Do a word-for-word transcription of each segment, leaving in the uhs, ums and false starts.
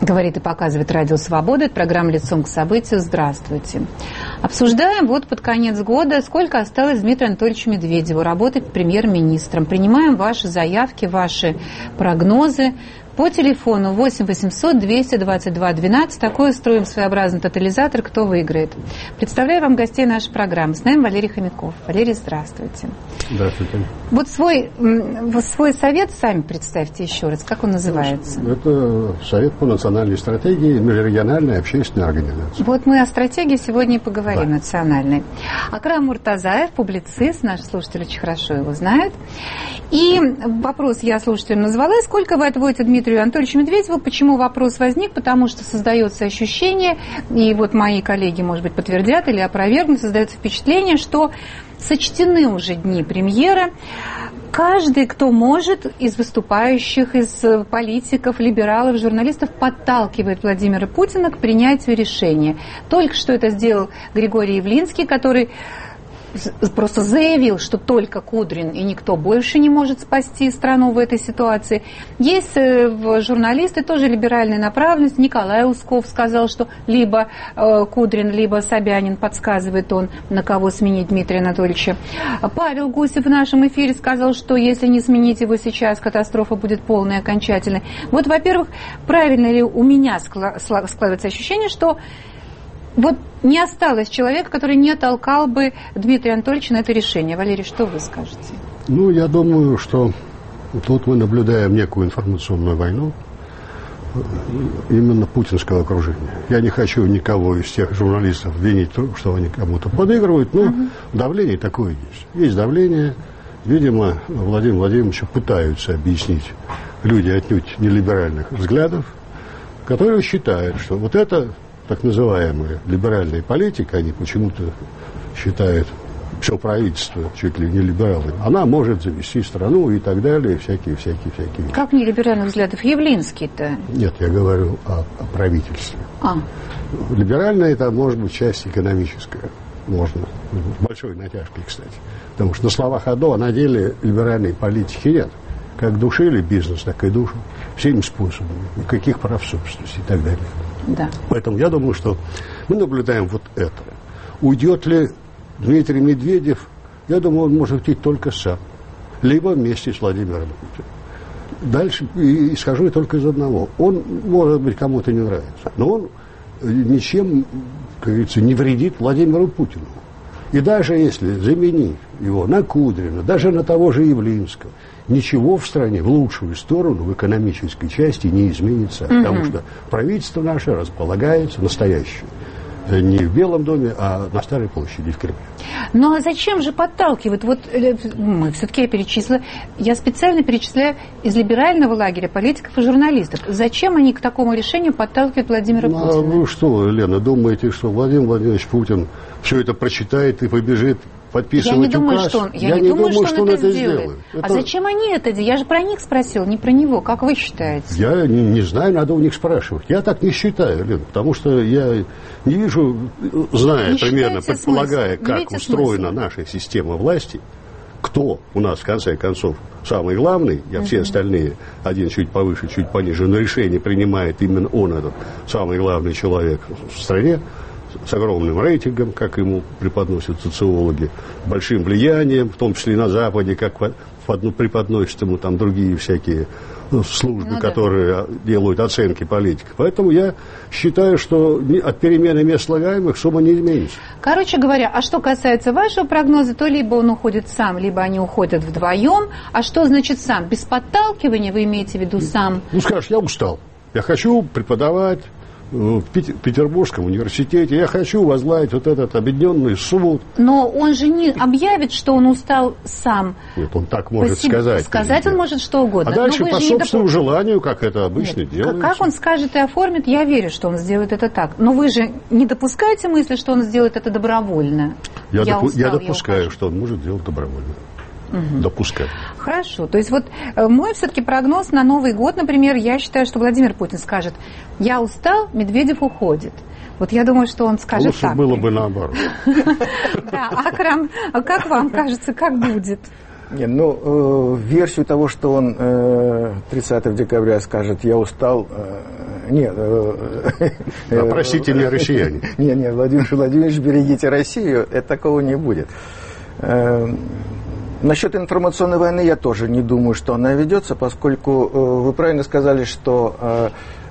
Говорит и показывает Радио Свобода. Это программа «Лицом к событию». Здравствуйте. Обсуждаем вот под конец года, сколько осталось Дмитрию Анатольевичу Медведеву работать премьер-министром. Принимаем ваши заявки, ваши прогнозы по телефону восемь восемьсот двести двадцать два двенадцать. Такой строим своеобразный тотализатор, кто выиграет. Представляю вам гостей нашей программы. С нами Валерий Хомяков. Валерий, здравствуйте. Здравствуйте. Вот свой, свой совет сами представьте еще раз. Как он называется? Это Совет по национальной стратегии, межрегиональной общественной организации. Вот мы о стратегии сегодня и поговорим, да. Национальной. Акрам Муртазаев, публицист, наши слушатели очень хорошо его знают. И вопрос я слушателям назвала. Сколько вы отводите Дмитрию Анатольевичу Медведеву? Почему вопрос возник? Потому что создается ощущение, и вот мои коллеги, может быть, подтвердят или опровергнут, создается впечатление, что сочтены уже дни премьера. Каждый, кто может, из выступающих, из политиков, либералов, журналистов, подталкивает Владимира Путина к принятию решения. Только что это сделал Григорий Явлинский, который просто заявил, что только Кудрин и никто больше не может спасти страну в этой ситуации. Есть журналисты, тоже либеральной направленности. Николай Усков сказал, что либо Кудрин, либо Собянин, подсказывает он, на кого сменить Дмитрия Анатольевича. Павел Гусев в нашем эфире сказал, что если не сменить его сейчас, катастрофа будет полной и окончательной. Вот, во-первых, правильно ли у меня складывается ощущение, что вот не осталось человека, который не толкал бы Дмитрия Анатольевича на это решение. Валерий, что вы скажете? Ну, я думаю, что тут мы наблюдаем некую информационную войну именно путинского окружения. Я не хочу никого из тех журналистов винить, что они кому-то подыгрывают, но угу. давление такое есть. Есть давление. Видимо, Владимиру Владимировичу пытаются объяснить люди отнюдь нелиберальных взглядов, которые считают, что вот это так называемая либеральная политика, они почему-то считают все правительство чуть ли не либеральным, она может завести страну и так далее, всякие-всякие-всякие. Как не либеральных взглядов? Явлинский-то? Нет, я говорю о, о правительстве. А. Либеральная это может быть часть экономическая. Можно. С большой натяжкой, кстати. Потому что на словах одно, а на деле либеральной политики нет. Как душили бизнес, так и душу. Всеми способами. Никаких прав собственности и так далее. Да. Поэтому я думаю, что мы наблюдаем вот это. Уйдет ли Дмитрий Медведев, я думаю, он может уйти только сам. Либо вместе с Владимиром Путиным. Дальше и скажу только из одного. Он, может быть, кому-то не нравится, но он ничем, как говорится, не вредит Владимиру Путину. И даже если заменить его на Кудрина, даже на того же Явлинского, ничего в стране в лучшую сторону, в экономической части не изменится. Угу. Потому что правительство наше располагается, настоящее, не в Белом доме, а на Старой площади в Кремле. Ну а зачем же подталкивают? Вот мы все-таки я перечислила, я специально перечисляю из либерального лагеря политиков и журналистов. Зачем они к такому решению подталкивают Владимира ну, Путина? Ну что, Лена, думаете, что Владимир Владимирович Путин все это прочитает и побежит подписывать я не думаю, указ? Что он, я, я не не думаю, думаю, что он, что он это это сделает. сделает. А это... зачем они это делают? Я же про них спросил, не про него. Как вы считаете? Я не, не знаю, надо у них спрашивать. Я так не считаю, Лен, потому что я не вижу, зная не примерно, предполагая, смысл? как устроена смысл? наша система власти, кто у нас, в конце концов, самый главный, а uh-huh. все остальные, один чуть повыше, чуть пониже, но решение принимает именно он, этот самый главный человек в стране, с огромным рейтингом, как ему преподносят социологи, большим влиянием, в том числе и на Западе, как преподносят ему там другие всякие службы, ну, которые да. делают оценки политиков. Поэтому я считаю, что от перемены мест слагаемых сумма не изменится. Короче говоря, а что касается вашего прогноза, то либо он уходит сам, либо они уходят вдвоем. А что значит сам? Без подталкивания вы имеете в виду сам? Ну, скажешь, я устал. Я хочу преподавать в Петербургском университете. Я хочу возглавить вот этот объединенный суд. Но он же не объявит, что он устал сам. Нет, он так может себе... сказать. Сказать он может что угодно. А дальше по собственному доп... желанию, как это обычно Нет, делается. Как он скажет и оформит, я верю, что он сделает это так. Но вы же не допускаете мысли, что он сделает это добровольно? Я, я, допу... устал, я допускаю, я что он может делать добровольно. Угу. Допускаю. Хорошо. То есть вот мой все-таки прогноз на Новый год, например, я считаю, что Владимир Путин скажет: я устал, Медведев уходит. Вот я думаю, что он скажет лучше так. было бы наоборот. Да, Акрам, как вам кажется, как будет? Не, ну, э, версию того, что он э, тридцатого декабря скажет: я устал, э, нет. А простите меня, россияне. Нет, нет, Владимир Владимирович, берегите Россию, это такого не будет. Насчет информационной войны я тоже не думаю, что она ведется, поскольку вы правильно сказали, что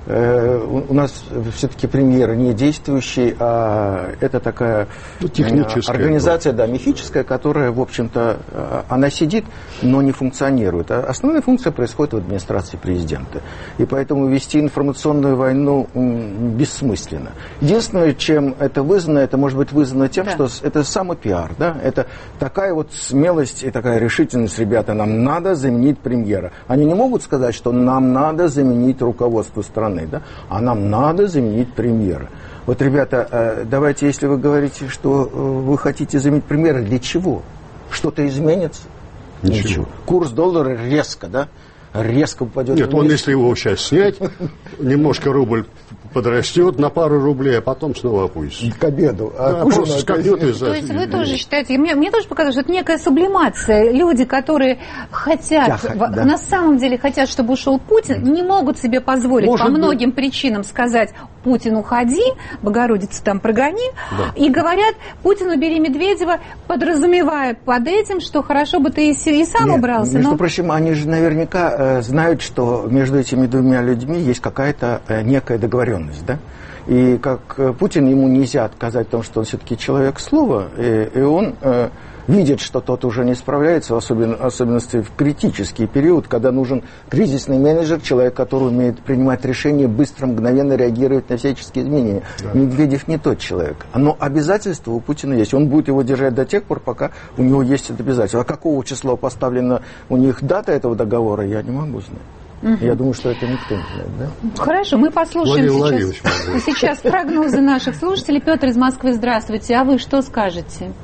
у нас все-таки премьер не действующий, а это такая ну, организация, да, мифическая, которая, в общем-то, она сидит, но не функционирует. А основная функция происходит в администрации президента. И поэтому вести информационную войну бессмысленно. Единственное, чем это вызвано, это может быть вызвано тем, да. что это самопиар. Да? Это такая вот смелость и такая решительность, ребята, нам надо заменить премьера. Они не могут сказать, что нам надо заменить руководство страны. Да? А нам надо заменить премьера. Вот, ребята, давайте, если вы говорите, что вы хотите заменить премьера, для чего? Что-то изменится? Ничего. Ничего. Курс доллара резко, да? Резко упадет. Нет, он, если его сейчас снять, немножко рубль подрастет на пару рублей, а потом снова опустится. К обеду. А да, просто скользнет из-за... То есть вы тоже считаете, мне, мне тоже показалось, что это некая сублимация. Люди, которые хотят, Я, в, да. на самом деле хотят, чтобы ушел Путин, не могут себе позволить Может по быть. многим причинам сказать: Путин, уходи, Богородицу там прогони. Да. И говорят: Путин, убери Медведева, подразумевая под этим, что хорошо бы ты и, и сам Нет, убрался. Между но... прочим, они же наверняка э, знают, что между этими двумя людьми есть какая-то э, некая договоренность. Да? И как Путин, ему нельзя отказать в том, что он все-таки человек слова, и, и он э, видит, что тот уже не справляется, в особенно, особенности в критический период, когда нужен кризисный менеджер, человек, который умеет принимать решения, быстро, мгновенно реагировать на всяческие изменения. Да. Медведев не тот человек. Но обязательства у Путина есть. Он будет его держать до тех пор, пока у него есть это обязательство. А какого числа поставлена у них дата этого договора, я не могу знать. Угу. Я думаю, что это никто не знает, да? Хорошо, мы послушаем сейчас, сейчас прогнозы наших слушателей. Петр из Москвы, здравствуйте. А вы что скажете?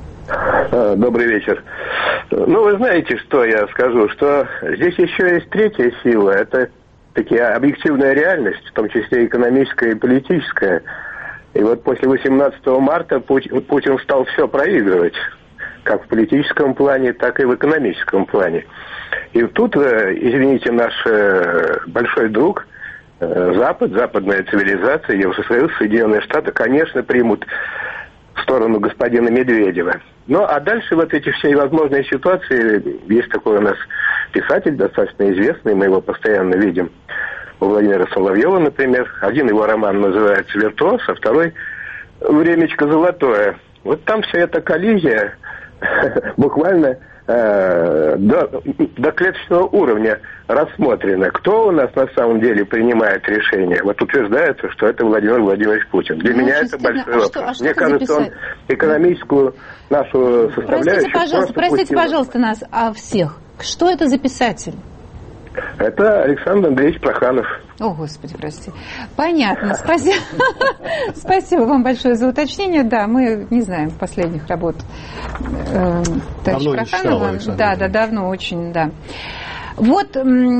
Добрый вечер. Ну, вы знаете, что я скажу, что здесь еще есть третья сила. Это такая объективная реальность, в том числе экономическая и политическая. И вот после восемнадцатого марта Путин стал все проигрывать, как в политическом плане, так и в экономическом плане. И тут, извините, наш большой друг, Запад, западная цивилизация, Евросоюз, Соединенные Штаты, конечно, примут в сторону господина Медведева. Ну, а дальше вот эти все возможные ситуации, есть такой у нас писатель, достаточно известный, мы его постоянно видим, у Владимира Соловьева, например. Один его роман называется «Виртуоз», а второй «Времечко золотое». Вот там вся эта коллизия буквально э, до, до клеточного уровня рассмотрена. Кто у нас на самом деле принимает решения? Вот утверждается, что это Владимир Владимирович Путин. Для ну, меня это большой а вопрос. Что, а что Мне кажется, записать? Он экономическую нашу составляющую... Простите, пожалуйста, простите, пожалуйста, нас, а всех. Что это за писатель? Это Александр Андреевич Проханов. О, Господи, прости. Понятно. Спасибо. Спасибо вам большое за уточнение. Да, мы не знаем последних работ товарища Проханова. Да, да, давно очень, да. Вот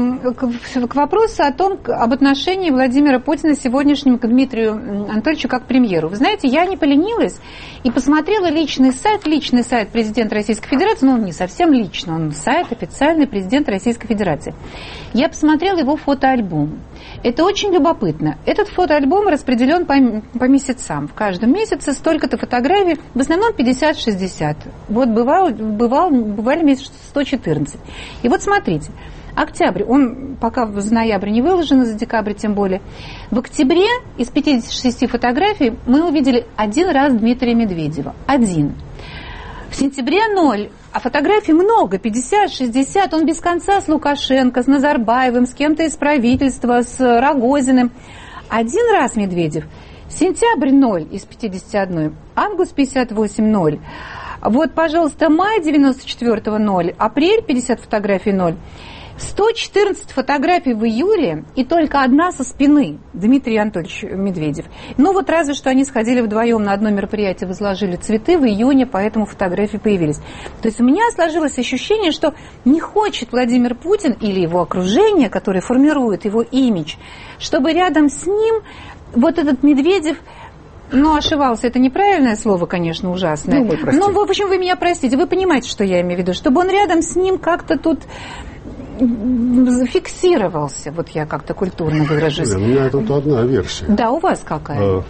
к вопросу о том, об отношении Владимира Путина сегодняшнему к Дмитрию Анатольевичу как премьеру. Вы знаете, я не поленилась и посмотрела личный сайт, личный сайт президента Российской Федерации, ну, он не совсем личный, он сайт официальный президента Российской Федерации. Я посмотрела его фотоальбом. Это очень любопытно. Этот фотоальбом распределен по, по месяцам. В каждом месяце столько-то фотографий, в основном пятьдесят-шестьдесят. Вот бывал, бывал, бывали месяцы сто четырнадцать. И вот смотрите, октябрь, он пока в ноябре не выложен, за декабрь тем более. В октябре из пятидесяти шести фотографий мы увидели один раз Дмитрия Медведева. Один. В сентябре ноль, а фотографий много, пятьдесят-шестьдесят, он без конца с Лукашенко, с Назарбаевым, с кем-то из правительства, с Рогозиным. Один раз Медведев. Сентябрь ноль из пятидесяти одной, август пятьдесят восемь ноль. Вот, пожалуйста, май девяносто четвёртого ноль, апрель пятьдесят фотографий ноль. сто четырнадцать фотографий в июле и только одна со спины, Дмитрий Анатольевич Медведев. Ну вот разве что они сходили вдвоем на одно мероприятие, возложили цветы в июне, поэтому фотографии появились. То есть у меня сложилось ощущение, что не хочет Владимир Путин или его окружение, которое формирует его имидж, чтобы рядом с ним вот этот Медведев... Ну, ошибался, это неправильное слово, конечно, ужасное. Ну, ну, в общем, вы меня простите, вы понимаете, что я имею в виду. Чтобы он рядом с ним как-то тут фиксировался, вот я как-то культурно выражусь. У меня тут одна версия. Да, у вас какая?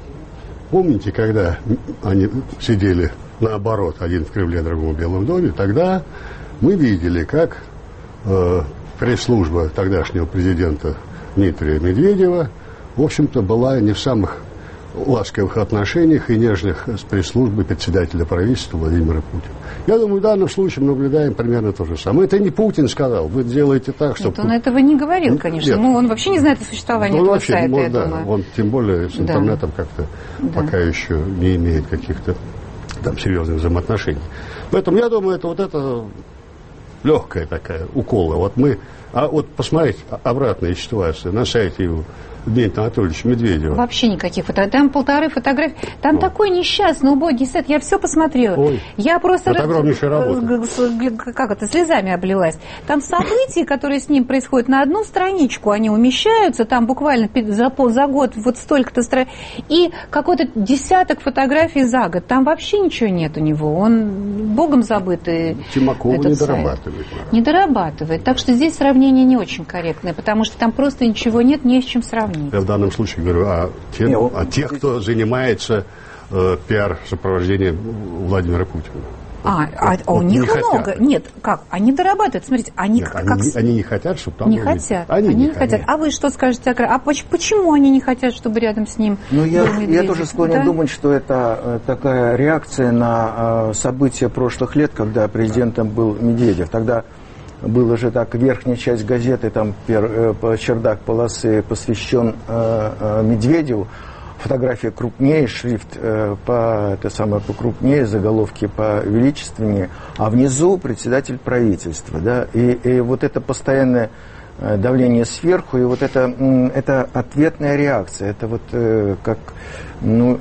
Помните, когда они сидели наоборот, один в Кремле, другой в Белом доме, тогда мы видели, как э, пресс-служба тогдашнего президента Дмитрия Медведева, в общем-то, была не в самых ласковых отношениях и нежных с пресс-службой председателя правительства Владимира Путина. Я думаю, в данном случае мы наблюдаем примерно то же самое. Это не Путин сказал, вы делаете так, чтобы... Нет, он этого не говорил, конечно. Нет. Ну, он вообще не знает о существовании ну, этого вообще, сайта, может, я да, думаю. Он тем более с интернетом да. как-то да. пока еще не имеет каких-то там серьезных взаимоотношений. Поэтому я думаю, это вот это легкая такая укола. Вот мы... А вот посмотрите, обратная ситуация на сайте его Дмитрия Анатольевича Медведева. Вообще никаких фотографий. Там полторы фотографии. Там О. такой несчастный, убогий сайт. Я все посмотрела. Ой. Я просто... Это огромнейшая работа. Как это, слезами облилась. Там события, которые с ним происходят, на одну страничку они умещаются. Там буквально за, пол, за год вот столько-то страниц. И какой-то десяток фотографий за год. Там вообще ничего нет у него. Он богом забытый. Тимакова не дорабатывает. Не дорабатывает. Так что здесь сравнение не очень корректное. Потому что там просто ничего нет, не с чем сравнить. Я в данном случае говорю о, те, не, о тех, кто занимается э, пиар-сопровождением Владимира Путина. А, а, а у них не много. Хотят. Нет, как? Они дорабатывают. Смотрите, они Нет, как... Они, они не хотят, чтобы там... Не были... хотят. Они, они не не хотят. А вы что скажете? А почему они не хотят, чтобы рядом с ним ну, я, был Медведев? Я тоже склонен да? думать, что это такая реакция на события прошлых лет, когда президентом был Медведев. Тогда была же так, верхняя часть газеты, там пер, э, чердак полосы посвящен э, э, Медведеву, фотография крупнее, шрифт э, по, это самое, покрупнее, заголовки повеличественнее, а внизу председатель правительства. Да? И, и вот это постоянное э, давление сверху, и вот это, э, это ответная реакция, это вот э, как... Ну,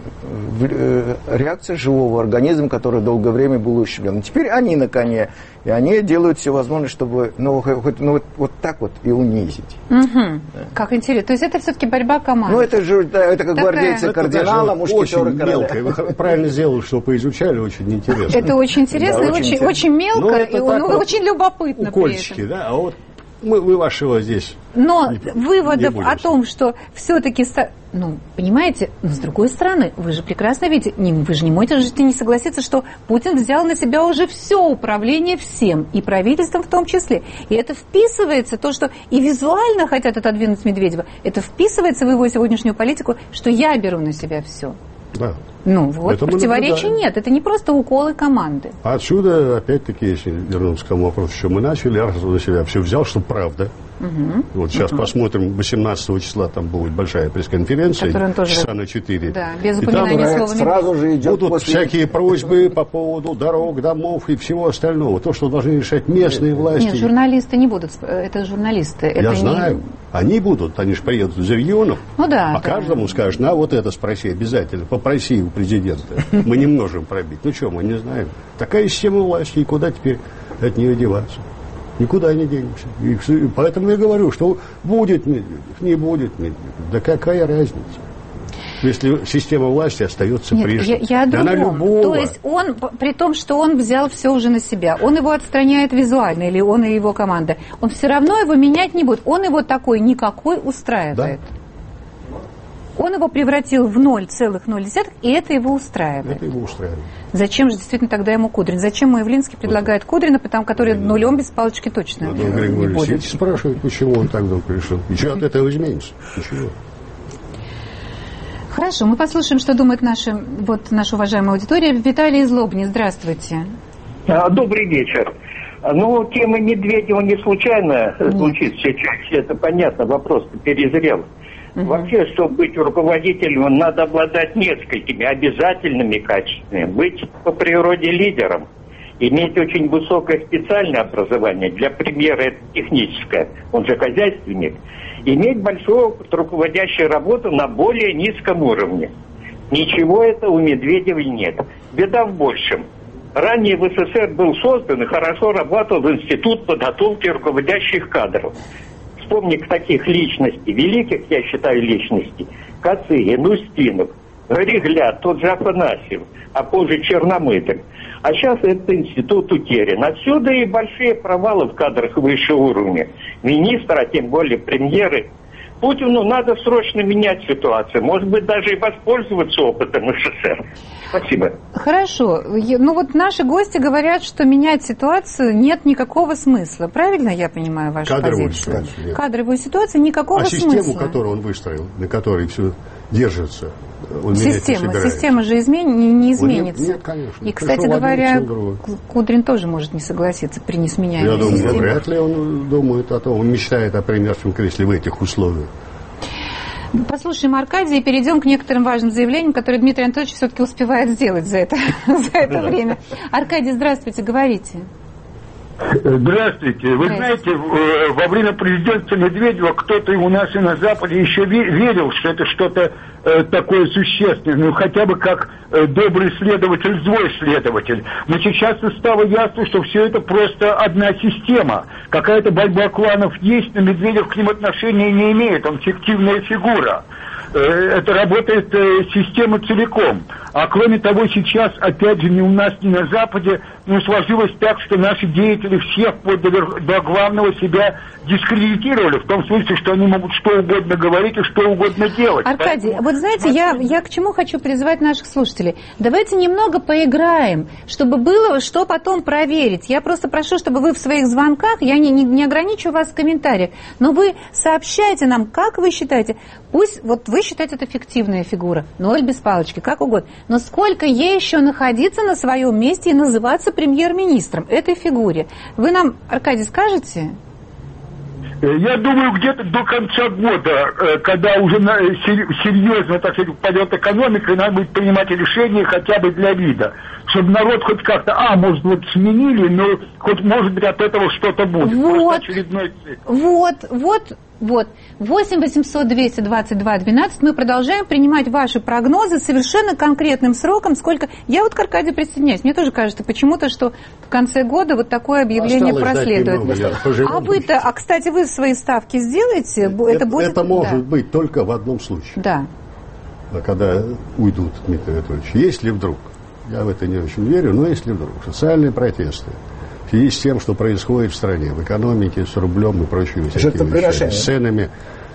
реакция живого организма, который долгое время был ущемлен. Теперь они на коне, и они делают все возможное, чтобы ну, хоть, ну, вот, вот так вот и унизить. Угу. Да. Как интересно. То есть это все-таки борьба команд. Ну, это же это как Такая... гвардейцы кардинала, мушкетеры короля. Вы правильно сделали, что поизучали, очень интересно. Это очень интересно да, и очень, очень, очень мелко, и ну, вот очень любопытно. Укольчики, да, а вот мы, мы вашего здесь. Но не, выводов не о том, что все-таки, ну, понимаете, но с другой стороны, вы же прекрасно видите, не, вы же не можете не согласиться, что Путин взял на себя уже все управление всем, и правительством в том числе. И это вписывается, то, что и визуально хотят отодвинуть Медведева, это вписывается в его сегодняшнюю политику, что я беру на себя все. Да. Ну вот, это противоречий нет. Это не просто уколы команды. А отсюда, опять-таки, если вернуться к тому вопросу, что мы начали, раз он на себя все взял, что правда. Угу. Вот сейчас угу. посмотрим, восемнадцатого числа там будет большая пресс-конференция, часа на четыре. Да, без упоминания слова сразу же идет будут после... всякие просьбы по поводу дорог, домов и всего остального. То, что должны решать местные власти. Нет, журналисты не будут. Это журналисты. Я это знаю. Не... Они будут, они же приедут из регионов. Ну да. А да. каждому скажут, на вот это спроси обязательно, попроси у президента. Мы не можем пробить. Ну что, мы не знаем. Такая система власти, и куда теперь от нее деваться? Никуда не денемся. И поэтому я говорю, что будет Медведев, не будет Медведев. Да какая разница? Если система власти остается Нет, прежней. Я, я да она любого. То есть он, при том, что он взял все уже на себя, он его отстраняет визуально, или он и его команда, он все равно его менять не будет. Он его такой никакой устраивает. Да? Он его превратил в ноль целых ноль десятых, и это его устраивает. Это его устраивает. Зачем же действительно тогда ему Кудрин? Зачем ему Явлинский предлагает Кудрина, потому который нулем без палочки точно Надо не будет? Спрашивают, почему он так вдруг решил. И что от этого изменится? Ничего. Хорошо, мы послушаем, что думает наша, вот, наша уважаемая аудитория. Виталий из Лобни, здравствуйте. Добрый вечер. Ну, тема Медведева не случайно Нет. звучит все чаще, это понятно, вопрос-то перезрел. Угу. Вообще, чтобы быть руководителем, надо обладать несколькими обязательными качествами. Быть по природе лидером, иметь очень высокое специальное образование, для премьера это техническое, он же хозяйственник, иметь большую опыт руководящей работы на более низком уровне. Ничего этого у Медведева нет. Беда в большем. Ранее в СССР был создан и хорошо работал Институт подготовки руководящих кадров. Вспомни таких личностей, великих, я считаю, личностей, Кацигин, Устинов, Григлят, тот же Афанасьев, а позже Черномырдин. А сейчас этот институт утерян. Отсюда и большие провалы в кадрах высшего уровня. Министра, а тем более премьеры. Путину надо срочно менять ситуацию. Может быть, даже и воспользоваться опытом СССР. Спасибо. Хорошо. Ну вот наши гости говорят, что менять ситуацию нет никакого смысла. Правильно я понимаю вашу Кадровую позицию? ситуацию нет. Кадровую ситуацию никакого а смысла. А систему, которую он выстроил, на которой все держится, он система, система же измен... не, не изменится. Нет, нет, конечно. И, кстати говоря, Кудрин тоже может не согласиться при несменяемой Я думаю, системе. вряд ли он думает о том, он мечтает о премьерском кресле в этих условиях. Послушаем Аркадия и перейдем к некоторым важным заявлениям, которые Дмитрий Анатольевич все-таки успевает сделать за это, за это время. Аркадий, здравствуйте, говорите. Здравствуйте. Вы знаете, во время президентства Медведева кто-то у нас и на Западе еще верил, что это что-то такое существенное, ну хотя бы как добрый следователь, злой следователь. Но сейчас стало ясно, что все это просто одна система. Какая-то борьба кланов есть, но Медведев к ним отношения не имеет, он фиктивная фигура. Это работает система целиком. А кроме того, сейчас, опять же, ни у нас, ни на Западе, ну, сложилось так, что наши деятели всех до, до главного себя дискредитировали, в том смысле, что они могут что угодно говорить и что угодно делать. Аркадий, Поэтому... вот знаете, я, я к чему хочу призвать наших слушателей? Давайте немного поиграем, чтобы было что потом проверить. Я просто прошу, чтобы вы в своих звонках, я не, не, не ограничу вас в комментариях, но вы сообщайте нам, как вы считаете, пусть, вот вы считаете, это фиктивная фигура, ноль без палочки, как угодно, но сколько ей еще находиться на своем месте и называться премьер-министром этой фигуре? Вы нам, Аркадий, скажете? Я думаю, где-то до конца года, когда уже серьезно, так сказать, пойдет экономика, и надо будет принимать решения хотя бы для вида, чтобы народ хоть как-то, а, может быть, сменили, но хоть, может быть, от этого что-то будет. Вот, вот, вот, вот. восемь восемьсот двести двадцать два двенадцать. Мы продолжаем принимать ваши прогнозы с совершенно конкретным сроком, сколько... Я вот к Аркадию присоединяюсь. Мне тоже кажется почему-то, что в конце года вот такое объявление осталось проследует. А вы-то, а, кстати, вы свои ставки сделаете? Это, это, будет... это может да. быть только в одном случае. Да. Когда уйдут, Дмитрий Анатольевич. Если вдруг, я в это не очень верю, но если вдруг социальные протесты в связи с тем, что происходит в стране, в экономике, с рублем и прочими вещами, с ценами,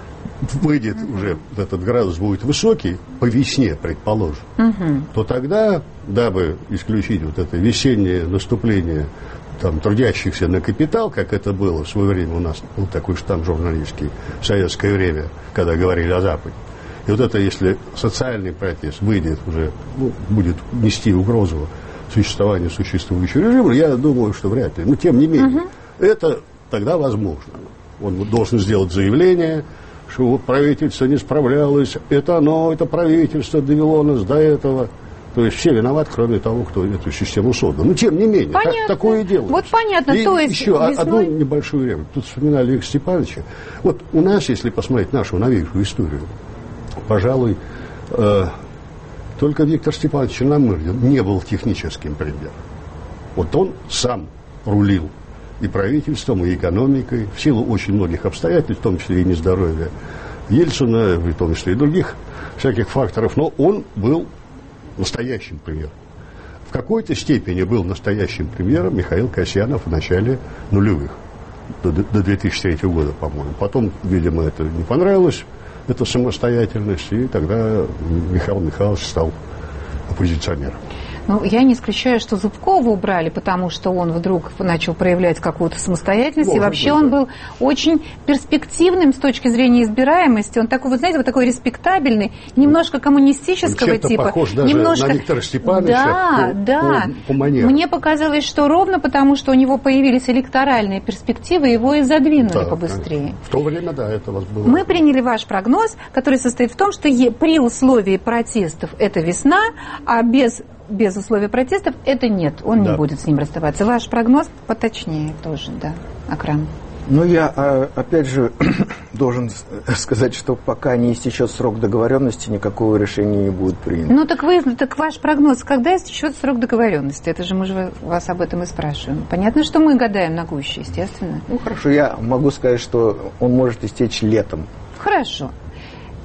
выйдет uh-huh. уже, этот градус будет высокий, по весне, предположим, uh-huh. то тогда, дабы исключить вот это весеннее наступление там, трудящихся на капитал, как это было в свое время у нас, был такой штамп журналистский в советское время, когда говорили о Западе. И вот это, если социальный протест выйдет уже, ну, будет нести угрозу существованию существующего режима, я думаю, что вряд ли. Но тем не менее, uh-huh. это тогда возможно. Он должен сделать заявление, что правительство не справлялось, это оно, это правительство довело нас до этого. То есть все виноваты, кроме того, кто эту систему создал. Но тем не менее, так, такое дело. Вот понятно. И то есть еще весной... одну небольшую реплику. Тут вспоминали Виктора Степановича. Вот у нас, если посмотреть нашу новейшую историю, пожалуй, э, только Виктор Степанович Черномырдин не был техническим премьером. Вот он сам рулил и правительством, и экономикой, в силу очень многих обстоятельств, в том числе и нездоровья Ельцина, в том числе и других всяких факторов, но он был настоящим премьером. В какой-то степени был настоящим премьером Михаил Касьянов в начале нулевых, до, до две тысячи третьего года, по-моему. Потом, видимо, это не понравилось, эта самостоятельность, и тогда Михаил Михайлович стал оппозиционером. Ну, я не исключаю, что Зубкова убрали, потому что он вдруг начал проявлять какую-то самостоятельность. Может и вообще быть, он да. был очень перспективным с точки зрения избираемости. Он такой, вы знаете, вот такой респектабельный, немножко коммунистического он типа. Похож даже немножко... на Виктора Степановича. Да, по, да. По, по манерам. Мне показалось, что ровно потому, что у него появились электоральные перспективы, его и задвинули да, побыстрее. В то время, да, это у вас было. Мы приняли ваш прогноз, который состоит в том, что при условии протестов это весна, а без... без условия протестов, это нет, он да. не будет с ним расставаться. Ваш прогноз поточнее тоже, да, Акрам? Ну, я, опять же, должен сказать, что пока не истечет срок договоренности, никакого решения не будет принято. Ну, так вы, так ваш прогноз, когда истечет срок договоренности? Это же мы же вас об этом и спрашиваем. Понятно, что мы гадаем на гуще, естественно. Ну, хорошо, я могу сказать, что он может истечь летом. Хорошо.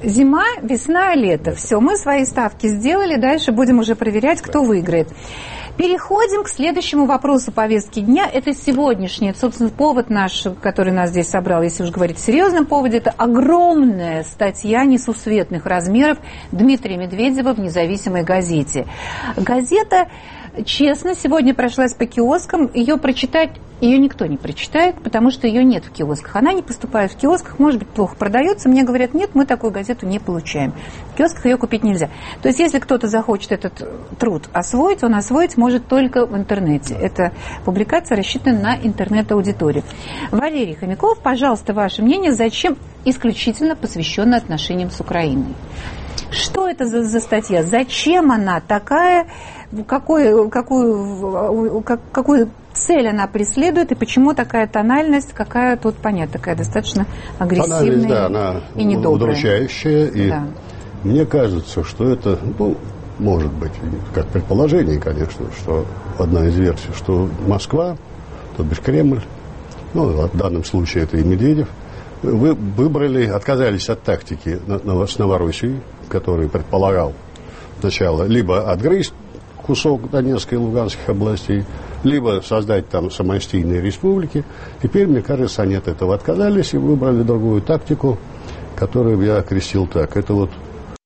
Зима, весна, лето. Все, мы свои ставки сделали, дальше будем уже проверять, кто выиграет. Переходим к следующему вопросу повестки дня. Это сегодняшний, это, собственно, повод наш, который нас здесь собрал, если уж говорить о серьезном поводе, это огромная статья несусветных размеров Дмитрия Медведева в «Независимой газете». Газета, честно, сегодня прошлась по киоскам, ее прочитать, ее никто не прочитает, потому что ее нет в киосках. Она не поступает в киосках, может быть, плохо продается. Мне говорят, нет, мы такую газету не получаем. В киосках ее купить нельзя. То есть, если кто-то захочет этот труд освоить, он освоить может только в интернете. Эта публикация рассчитана на интернет-аудиторию. Валерий Хомяков, пожалуйста, ваше мнение, зачем исключительно посвященная отношениям с Украиной? Что это за, за статья? Зачем она такая? Какую, какую, как, какую цель она преследует и почему такая тональность, какая тут, понятно, такая достаточно агрессивная, да, она и недобрая. Удручающая. И да. Мне кажется, что это, ну, может быть, как предположение, конечно, что одна из версий, что Москва, то бишь Кремль, ну, в данном случае это и Медведев, вы выбрали, отказались от тактики с Новороссией, который предполагал сначала либо отгрызть кусок Донецкой и Луганских областей, либо создать там самостийные республики. Теперь, мне кажется, они от этого отказались и выбрали другую тактику, которую я окрестил так. Это вот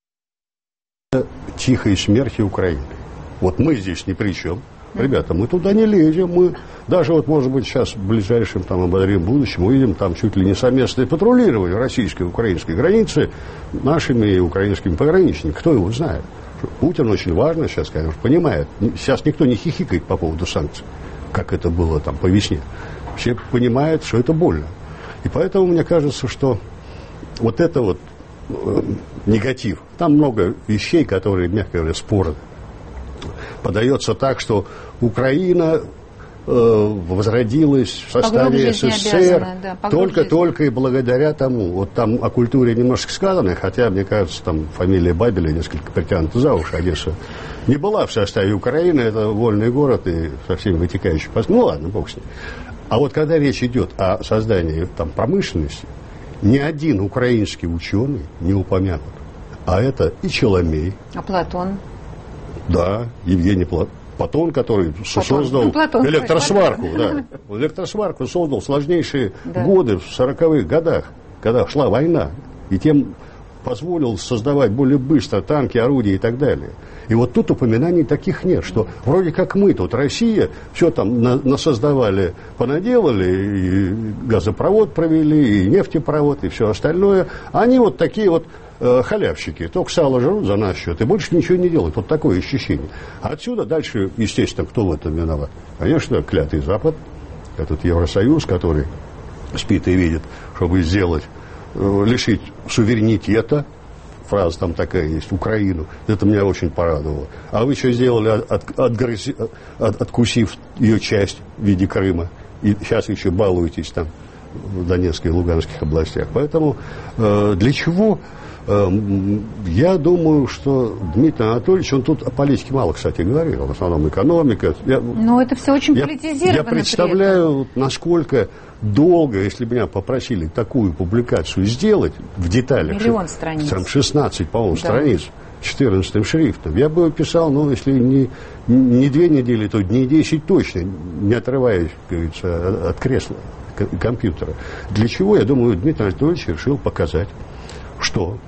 тихой смерти Украины. Вот мы здесь ни при чем. Ребята, мы туда не лезем. Мы даже вот, может быть, сейчас в ближайшем там обозримом будущем увидим там чуть ли не совместное патрулирование российской и украинской границы нашими и украинскими пограничниками. Кто его знает? Путин очень важно сейчас, конечно, понимает. Сейчас никто не хихикает по поводу санкций, как это было там по весне. Все понимают, что это больно. И поэтому мне кажется, что вот это вот э, негатив. Там много вещей, которые, мягко говоря, спорны. Подается так, что Украина э, возродилась в составе СССР да, только-только и благодаря тому. Вот там о культуре немножко сказано, хотя, мне кажется, там фамилия Бабеля несколько притянута за уши. Одесса не была в составе Украины, это вольный город и со всеми вытекающими. Ну ладно, бог с ним. А вот когда речь идет о создании там промышленности, ни один украинский ученый не упомянут. А это и Челомей. А Платон? Да, Евгений Платон, который Платон. создал ну, Платон, электросварку. Да. Электросварку создал в сложнейшие да. годы, в сороковых годах, когда шла война. И тем позволил создавать более быстро танки, орудия и так далее. И вот тут упоминаний таких нет, что вроде как мы тут, Россия, все там на, насоздавали, понаделали, и газопровод провели, и нефтепровод, и все остальное. Они вот такие вот э, халявщики, только сало жрут за наш счет, и больше ничего не делают. Вот такое ощущение. А отсюда дальше, естественно, кто в этом виноват? Конечно, клятый Запад, этот Евросоюз, который спит и видит, чтобы сделать, э, лишить суверенитета. Фраза там такая есть, Украину. Это меня очень порадовало. А вы что сделали, от, отгрыз, от, откусив ее часть в виде Крыма? И сейчас еще балуетесь там в Донецкой и Луганских областях. Поэтому э, для чего? Э, я думаю, что Дмитрий Анатольевич, он тут о политике мало, кстати, говорил. В основном экономика. Я, Но это все очень политизировано. Я представляю, насколько долго, если бы меня попросили такую публикацию сделать в деталях. Миллион страниц. Там шестнадцать, по-моему, да. страниц, четырнадцатым шрифтом. Я бы писал, ну, если не, не две недели, то дней десять точно, не отрываясь, как говорится, от кресла компьютера. Для чего, я думаю, Дмитрий Анатольевич решил показать, что,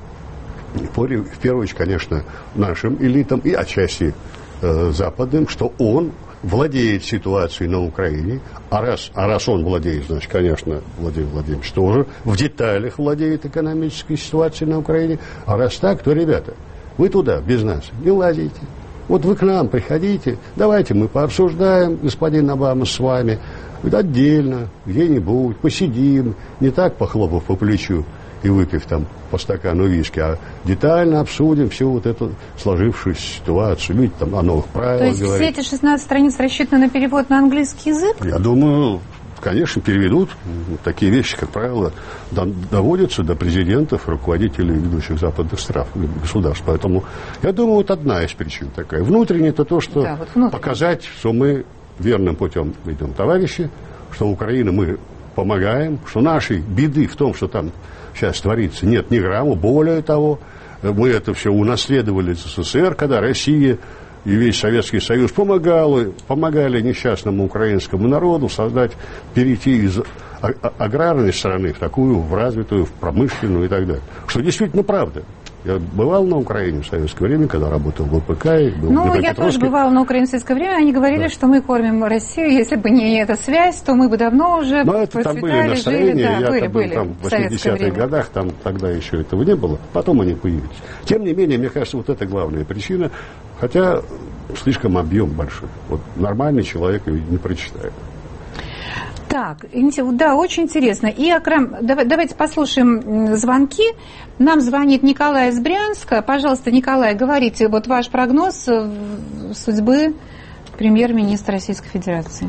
в первую очередь, конечно, нашим элитам и отчасти э, западным, что он владеет ситуацией на Украине, а раз, а раз он владеет, значит, конечно, Владимир Владимирович тоже в деталях владеет экономической ситуацией на Украине, а раз так, то, ребята, вы туда без нас не лазите. Вот вы к нам приходите, давайте мы пообсуждаем, господин Обама, с вами, отдельно, где-нибудь, посидим, не так похлопав по плечу и выпив там по стакану виски, а детально обсудим всю вот эту сложившуюся ситуацию. Видите, там о новых правилах. То есть говорить. Все эти шестнадцать страниц рассчитаны на перевод на английский язык? Я думаю, конечно, переведут. Такие вещи, как правило, доводятся до президентов, руководителей ведущих западных стран, государств. Поэтому, я думаю, вот одна из причин такая. Внутренне это то, что да, вот показать, что мы верным путем идем, товарищи, что Украине мы помогаем, что нашей беды в том, что там сейчас творится. Нет, ни грамма. Более того, мы это все унаследовали из СССР, когда Россия и весь Советский Союз помогали, помогали несчастному украинскому народу создать, перейти из аграрной страны в такую, в развитую, в промышленную и так далее. Что действительно правда. Я бывал на Украине в советское время, когда работал в ВПК. И был ну, я тоже бывала на Украине в советское время. Они говорили, да. что мы кормим Россию. Если бы не эта связь, то мы бы давно уже Но это там были настроения. Жили, да, я были, там, были, там в восьмидесятых годах, там тогда еще этого не было. Потом они появились. Тем не менее, мне кажется, вот это главная причина. Хотя слишком объем большой. Вот нормальный человек не прочитает. Так, да, очень интересно. И, Акрам, давайте послушаем звонки. Нам звонит Николай из Брянска. Пожалуйста, Николай, говорите, вот ваш прогноз судьбы премьер-министра Российской Федерации.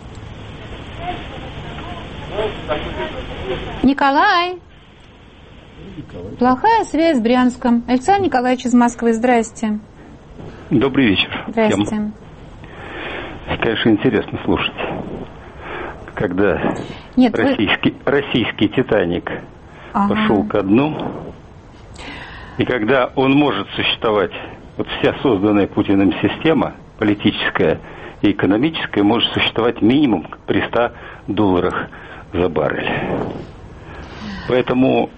Николай. Николай. Плохая связь с Брянском. Александр Николаевич из Москвы, здрасте. Добрый вечер. Здрасте. Всем. Конечно, интересно слушать. Когда Нет, российский, вы... российский «Титаник» ага. пошел ко дну, и когда он может существовать, вот вся созданная Путиным система, политическая и экономическая, может существовать минимум при ста долларах за баррель. Поэтому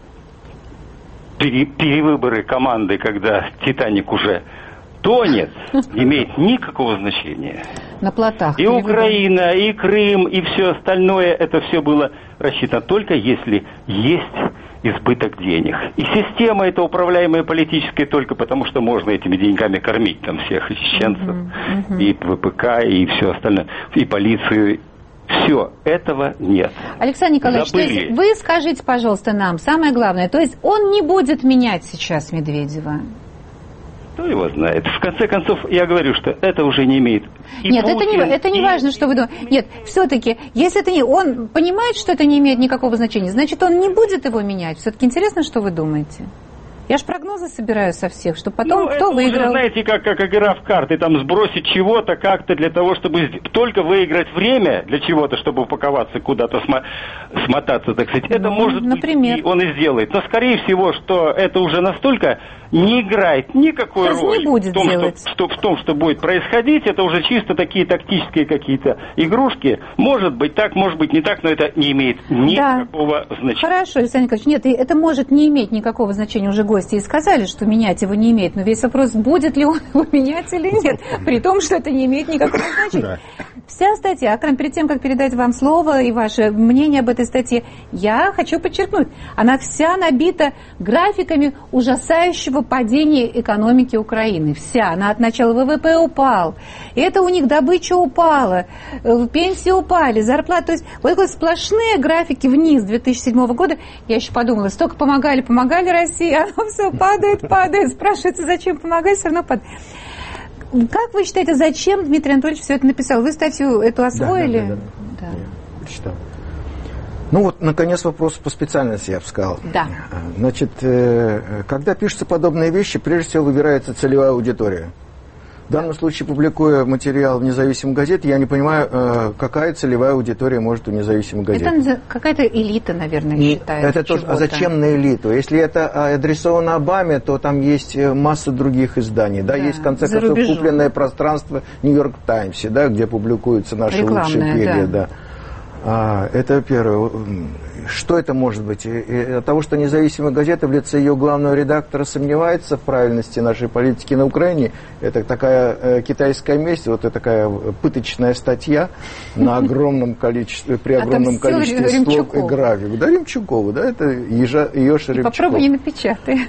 пере, перевыборы команды, когда «Титаник» уже тонет, не имеет никакого значения. На плотах. И Украина, и Крым, и все остальное, это все было рассчитано только если есть избыток денег. И система эта управляемая политическая только потому, что можно этими деньгами кормить там всех и чеченцев, uh-huh, uh-huh. и ВПК, и все остальное, и полицию. Все, этого нет. Александр Николаевич, то есть вы скажите, пожалуйста, нам самое главное, то есть он не будет менять сейчас Медведева? Кто его знает? В конце концов, я говорю, что это уже не имеет... И Нет, Путин, это не, это не и... важно, что вы думаете. Нет, все-таки, если это не... Он понимает, что это не имеет никакого значения, значит, он не будет его менять. Все-таки интересно, что вы думаете. Я ж прогнозы собираю со всех, чтобы потом ну, кто это выиграл. Уже, знаете, как, как игра в карты, там сбросить чего-то как-то для того, чтобы только выиграть время для чего-то, чтобы упаковаться куда-то, смо- смотаться, так сказать. Это ну, может например. быть, и он и сделает. Но, скорее всего, что это уже настолько не играет никакой Сейчас роли не будет в, том, делать. что, что, в том, что будет происходить. Это уже чисто такие тактические какие-то игрушки. Может быть так, может быть не так, но это не имеет никакого да. значения. Хорошо, Александр Николаевич, нет, это может не иметь никакого значения. Уже гости и сказали, что менять его не имеет. Но весь вопрос, будет ли он его менять или нет, при том, что это не имеет никакого значения. Вся статья, Акрам, перед тем, как передать вам слово и ваше мнение об этой статье, я хочу подчеркнуть, она вся набита графиками ужасающего падения экономики Украины. Вся. Она от начала ВВП упал. Это у них добыча упала, пенсии упали, зарплаты. То есть вот такие сплошные графики вниз две тысячи седьмого года. Я еще подумала, столько помогали, помогали России, оно все падает, падает. Спрашивается, зачем помогать, все равно падает. Как вы считаете, зачем Дмитрий Анатольевич все это написал? Вы статью эту освоили? Да, да, да. да. Я прочитал. Ну вот, наконец, вопрос по специальности, я бы сказал. Да. Значит, когда пишутся подобные вещи, прежде всего выбирается целевая аудитория. В данном случае, публикуя материал в независимой газете, я не понимаю, какая целевая аудитория может у независимой газеты. Это какая-то элита, наверное, И считает. Это тоже, а зачем на элиту? Если это адресовано Обаме, то там есть масса других изданий. Да, да, есть, в конце концов, купленное пространство Нью-Йорк Таймсе, да, где публикуются наши лучшие перья. Да. Да. А, это первое. Что это может быть? И, и от того, что независимая газета в лице ее главного редактора сомневается в правильности нашей политики на Украине, это такая э, китайская месть, вот это такая пыточная статья на огромном количестве, при огромном количестве слов и график. Да, Ремчукову, да, это Еша Ремчуков. Попробуй не напечатай.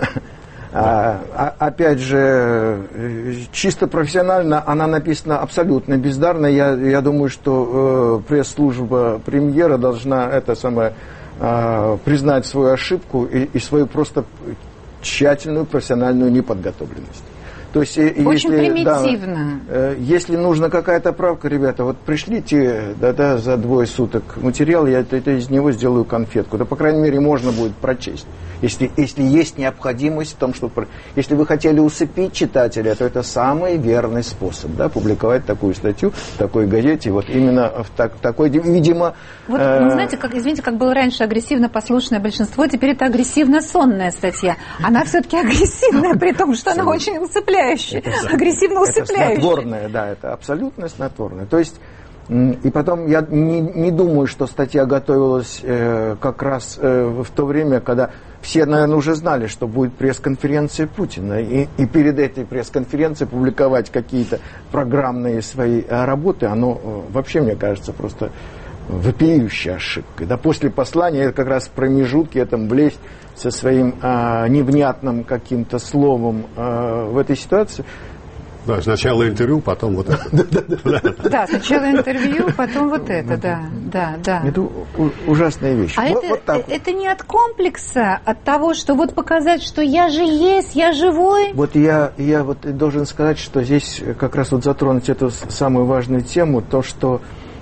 А, а, опять же, чисто профессионально она написана абсолютно бездарно. Я, я думаю, что э, пресс-служба премьера должна это самое, э, признать свою ошибку и, и свою просто тщательную профессиональную неподготовленность. То есть, очень если, примитивно. Да, если нужна какая-то правка, ребята, вот пришлите да, да, за двое суток материал, я это, это из него сделаю конфетку. Да, по крайней мере, можно будет прочесть. Если, если есть необходимость в том, что... Если вы хотели усыпить читателя, то это самый верный способ, да, публиковать такую статью в такой газете, вот именно в так, такой, видимо... Вот, э... ну, знаете, как, извините, как было раньше агрессивно-послушное большинство, теперь это агрессивно-сонная статья. Она все-таки агрессивная, при том, что она очень усыпляющая. Агрессивно-усыпляющая. Это снотворное, да, это абсолютно снотворное. То есть... И потом, я не, не думаю, что статья готовилась э, как раз э, в то время, когда все, наверное, уже знали, что будет пресс-конференция Путина. И, и перед этой пресс-конференцией публиковать какие-то программные свои работы, оно э, вообще, мне кажется, просто вопиющей ошибкой. Да, после послания, это как раз в промежутке этом влезть со своим э, невнятным каким-то словом э, в этой ситуации. Да, сначала интервью, потом вот это. Да, сначала интервью, потом вот это, да, да, да. Это ужасная вещь. А это, это не от комплекса, от того, что вот показать, что я же есть, я живой? Вот я, я вот должен сказать, что здесь как раз вот затронуть эту самую важную тему, то, что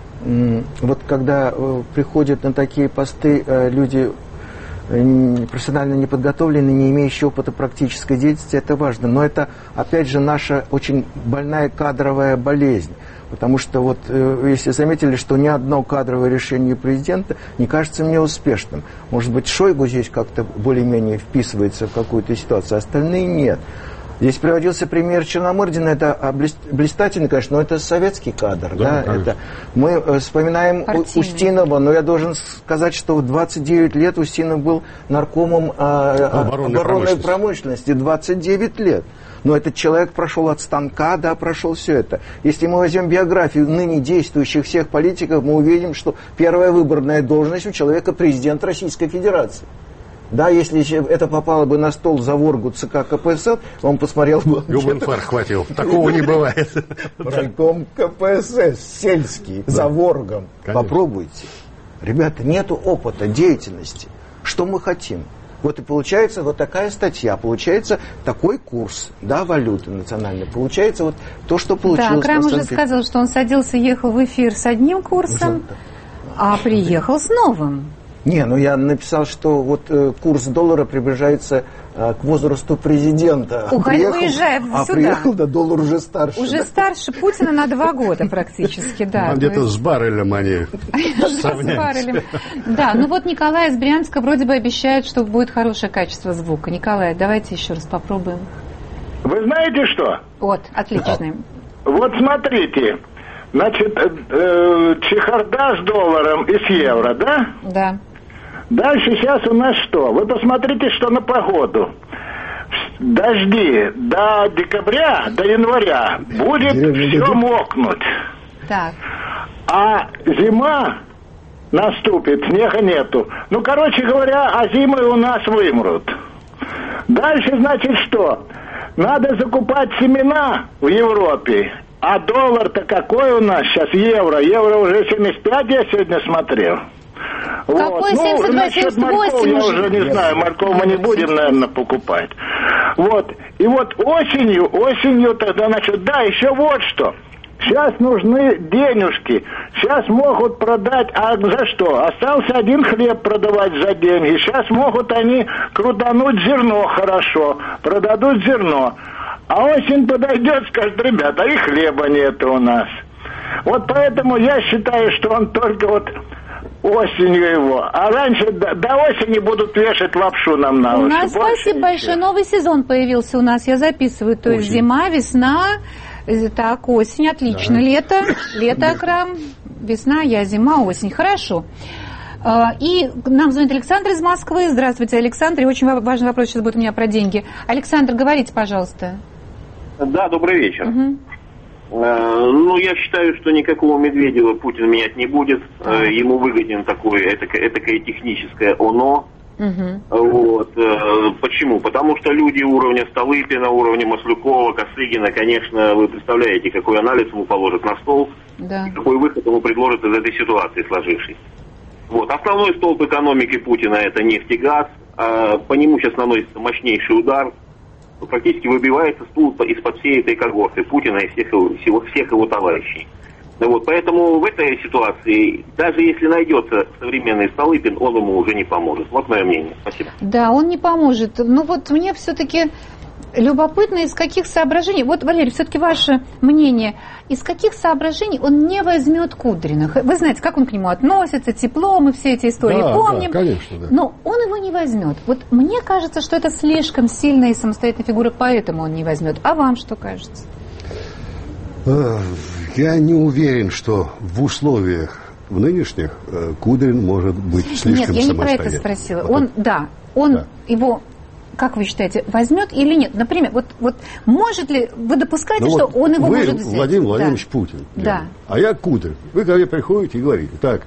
вот когда приходят на такие посты люди профессионально неподготовленные, не имеющие опыта практической деятельности, это важно. Но это, опять же, наша очень больная кадровая болезнь. Потому что, вот, если заметили, что ни одно кадровое решение президента не кажется мне успешным. Может быть, Шойгу здесь как-то более-менее вписывается в какую-то ситуацию, а остальные нет. Здесь приводился пример Черномырдина, это блистательный, конечно, но это советский кадр. Да, да, это, мы вспоминаем Партийный. Устинова, но я должен сказать, что в двадцать девять лет Устинов был наркомом а, оборонной, оборонной промышленности. промышленности, двадцать девять лет. Но этот человек прошел от станка, да, прошел все это. Если мы возьмем биографию ныне действующих всех политиков, мы увидим, что первая выборная должность у человека президент Российской Федерации. Да, если это попало бы на стол Заворгу ЦК КПСС, он посмотрел бы... Губинфарб хватил. Такого не бывает. Райком КПСС, сельский, да. Заворгом. Конечно. Попробуйте. Ребята, нету опыта деятельности. Что мы хотим? Вот и получается вот такая статья, получается такой курс, да, валюты национальной. Получается вот то, что получилось. Да, Крам уже сказал, что он садился, ехал в эфир с одним курсом, а приехал с новым. Не, ну я написал, что вот э, курс доллара приближается э, к возрасту президента. Уходи, выезжай сюда. А приехал, да, доллар уже старше. Уже да. старше Путина на два года практически, да. А где-то с баррелем они сравняются. Да, ну вот Николай из Брянска вроде бы обещает, что будет хорошее качество звука. Николай, давайте еще раз попробуем. Вы знаете что? Вот, отличный. Вот смотрите. Значит, э, чехарда с долларом и с евро, да? Да. Дальше сейчас у нас что? Вы посмотрите, что на погоду. Дожди до декабря, до января будет все мокнуть. Так. А зима наступит, снега нету. Ну, короче говоря, а зимы у нас вымрут. Дальше, значит, что? Надо закупать семена в Европе. А доллар-то какой у нас сейчас? Евро. Евро уже семьдесят пять, я сегодня смотрел. Какой вот. семьдесят два, семьдесят восемь? Я уже не знаю, морковь мы не будем, наверное, покупать. Вот. И вот осенью, осенью тогда, значит, да, еще вот что. Сейчас нужны денежки. Сейчас могут продать, а за что? Остался один хлеб продавать за деньги. Сейчас могут они крутануть зерно хорошо. Продадут зерно. А осень подойдет, скажет, ребята, и хлеба нет у нас. Вот поэтому я считаю, что он только вот осенью его. А раньше до, до осени будут вешать лапшу нам на уши. У нас, спасибо большое, новый сезон появился у нас, я записываю. То есть зима, весна, так, осень, отлично. Да. Лето, лето, Акрам, весна, я, зима, осень. Хорошо. И нам звонит Александр из Москвы. Здравствуйте, Александр. И очень важный вопрос сейчас будет у меня про деньги. Александр, говорите, пожалуйста. Да, добрый вечер. Угу. Э, ну, я считаю, что никакого Медведева Путин менять не будет. Э, ему выгоден такое этакое, этакое техническое ОНО. Угу. Вот. Э, почему? Потому что люди уровня Столыпина, уровня Маслюкова, Косыгина, конечно, вы представляете, какой анализ ему положат на стол, да. какой выход ему предложат из этой ситуации сложившейся. Вот. Основной столб экономики Путина – это нефть и газ. Э, по нему сейчас наносится мощнейший удар. практически выбивается стул из-под всей этой когорты Путина и всех его, всех его товарищей. Вот, поэтому в этой ситуации, даже если найдется современный Столыпин, он ему уже не поможет. Вот мое мнение. Спасибо. Да, он не поможет. Но вот мне все-таки любопытно, из каких соображений, вот, Валерий, все-таки ваше мнение, из каких соображений он не возьмет Кудрина? Вы знаете, как он к нему относится, тепло, мы все эти истории да, помним. Да, конечно, да. Но он его не возьмет. Вот мне кажется, что это слишком сильная и самостоятельная фигура, поэтому он не возьмет. А вам что кажется? Я не уверен, что в условиях в нынешних Кудрин может быть слишком самостоятельным. Нет, я не про это спросила. Вот он, это... да, он да. его... Как вы считаете, возьмет или нет? Например, вот, вот может ли, вы допускаете, ну что вот он его вы, может взять? Владимир Владимирович да. Путин. Да. А я Кудрин. Вы ко мне приходите и говорите, так,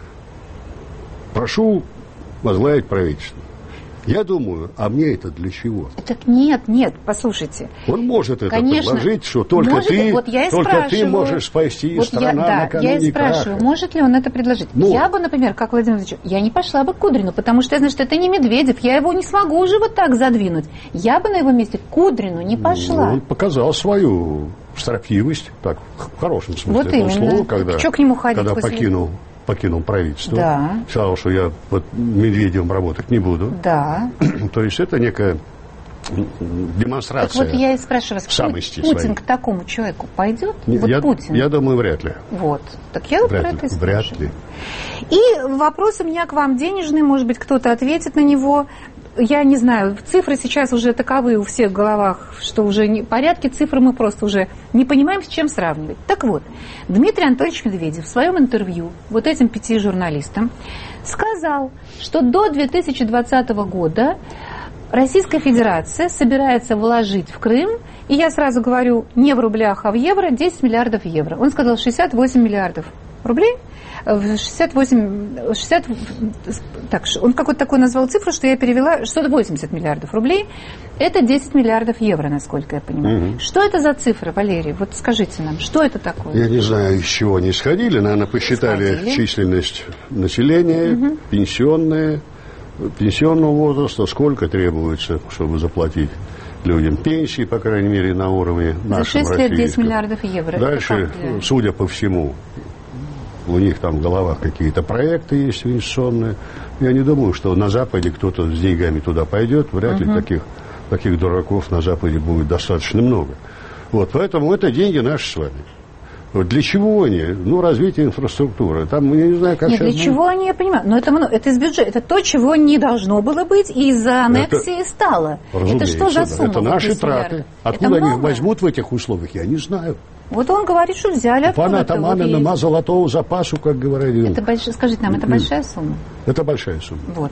прошу возглавить правительство. Я думаю, а мне это для чего? Так нет, нет, послушайте. Он может это Конечно, предложить, что только, может, ты, вот я и только ты можешь спасти вот страну я, да, накануне я и спрашиваю, краха. Может ли он это предложить? Ну, я бы, например, как Владимир Владимирович, я не пошла бы к Кудрину, потому что я знаю, что это не Медведев, я его не смогу уже вот так задвинуть. Я бы на его месте к Кудрину не пошла. Ну, он показал свою строптивость, так, в хорошем смысле вот этого именно. слова, когда, Что к нему ходить когда после... покинул... покинул правительство, да. сказал, что я под Медведевым работать не буду. Да. То есть это некая демонстрация. Так вот я и спрашиваю вас, самости Путин своей. К такому человеку пойдет? Нет, вот я, Путин. Я думаю, вряд ли. Вот. Так я вряд про ли, это и Вряд спрашиваю. ли. И вопрос у меня к вам денежный, может быть, кто-то ответит на него. Я не знаю, цифры сейчас уже таковы у всех в головах, что уже не, порядки цифр мы просто уже не понимаем, с чем сравнивать. Так вот, Дмитрий Анатольевич Медведев в своем интервью вот этим пяти журналистам сказал, что до две тысячи двадцатого года Российская Федерация собирается вложить в Крым, и я сразу говорю, не в рублях, а в евро, десять миллиардов евро. Он сказал шестьдесят восемь миллиардов рублей. шестьдесят восемь, шестьдесят, так, он какой-то такой назвал цифру, что я перевела, шестьсот восемьдесят миллиардов рублей. Это десять миллиардов евро, насколько я понимаю. Угу. Что это за цифры, Валерий? Вот скажите нам, что это такое? Я не знаю, из чего они исходили. Наверное, посчитали Исходили. численность населения, угу. пенсионные, пенсионного возраста, сколько требуется, чтобы заплатить людям пенсии, по крайней мере, на уровне нашего российского. За шесть лет десять миллиардов евро. Дальше, судя по всему, у них там в головах какие-то проекты есть инвестиционные. Я не думаю, что на Западе кто-то с деньгами туда пойдет. Вряд ли uh-huh. таких, таких дураков на Западе будет достаточно много. Вот, поэтому это деньги наши с вами. Вот для чего они? Ну, развитие инфраструктуры. Там, я не знаю, как Нет, сейчас... для чего они, я понимаю. Но это, это из бюджета. Это то, чего не должно было быть, и из-за аннексии это, стало. Это что за сумма? Это наши траты. Откуда они их возьмут в этих условиях, я не знаю. Вот он говорит, что взяли Пана Тамана нема золотого запасу, как говорили. Это больш... Скажите нам, это большая сумма? Это большая сумма. Вот.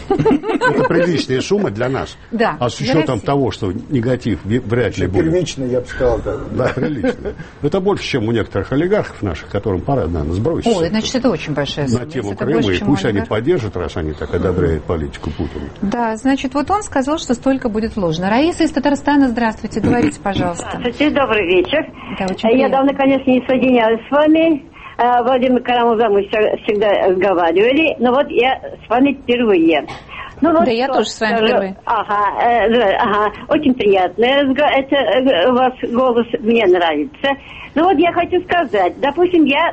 Это приличная сумма для нас. Да. А с учетом того, что негатив вряд ли будет. Первично, я бы сказал, да. Да, прилично. Это больше, чем у некоторых олигархов наших, которым пора, наверное, сбросить. Ой, значит, это очень большая сумма. На тему Крыма, и пусть они поддержат, раз они так одобряют политику Путина. Да, значит, вот он сказал, что столько будет вложено. Раиса из Татарстана, здравствуйте, говорите, пожалуйста. Здравствуйте, добрый вечер. Да, очень я давно, конечно, не соединялась с вами. Владимир Карамурза мы всегда разговаривали, но вот я с вами впервые. Ну, вот да, я тоже с вами впервые. Ага, э, ага, очень приятно. Это э, у вас голос мне нравится. Ну вот я хочу сказать, допустим, я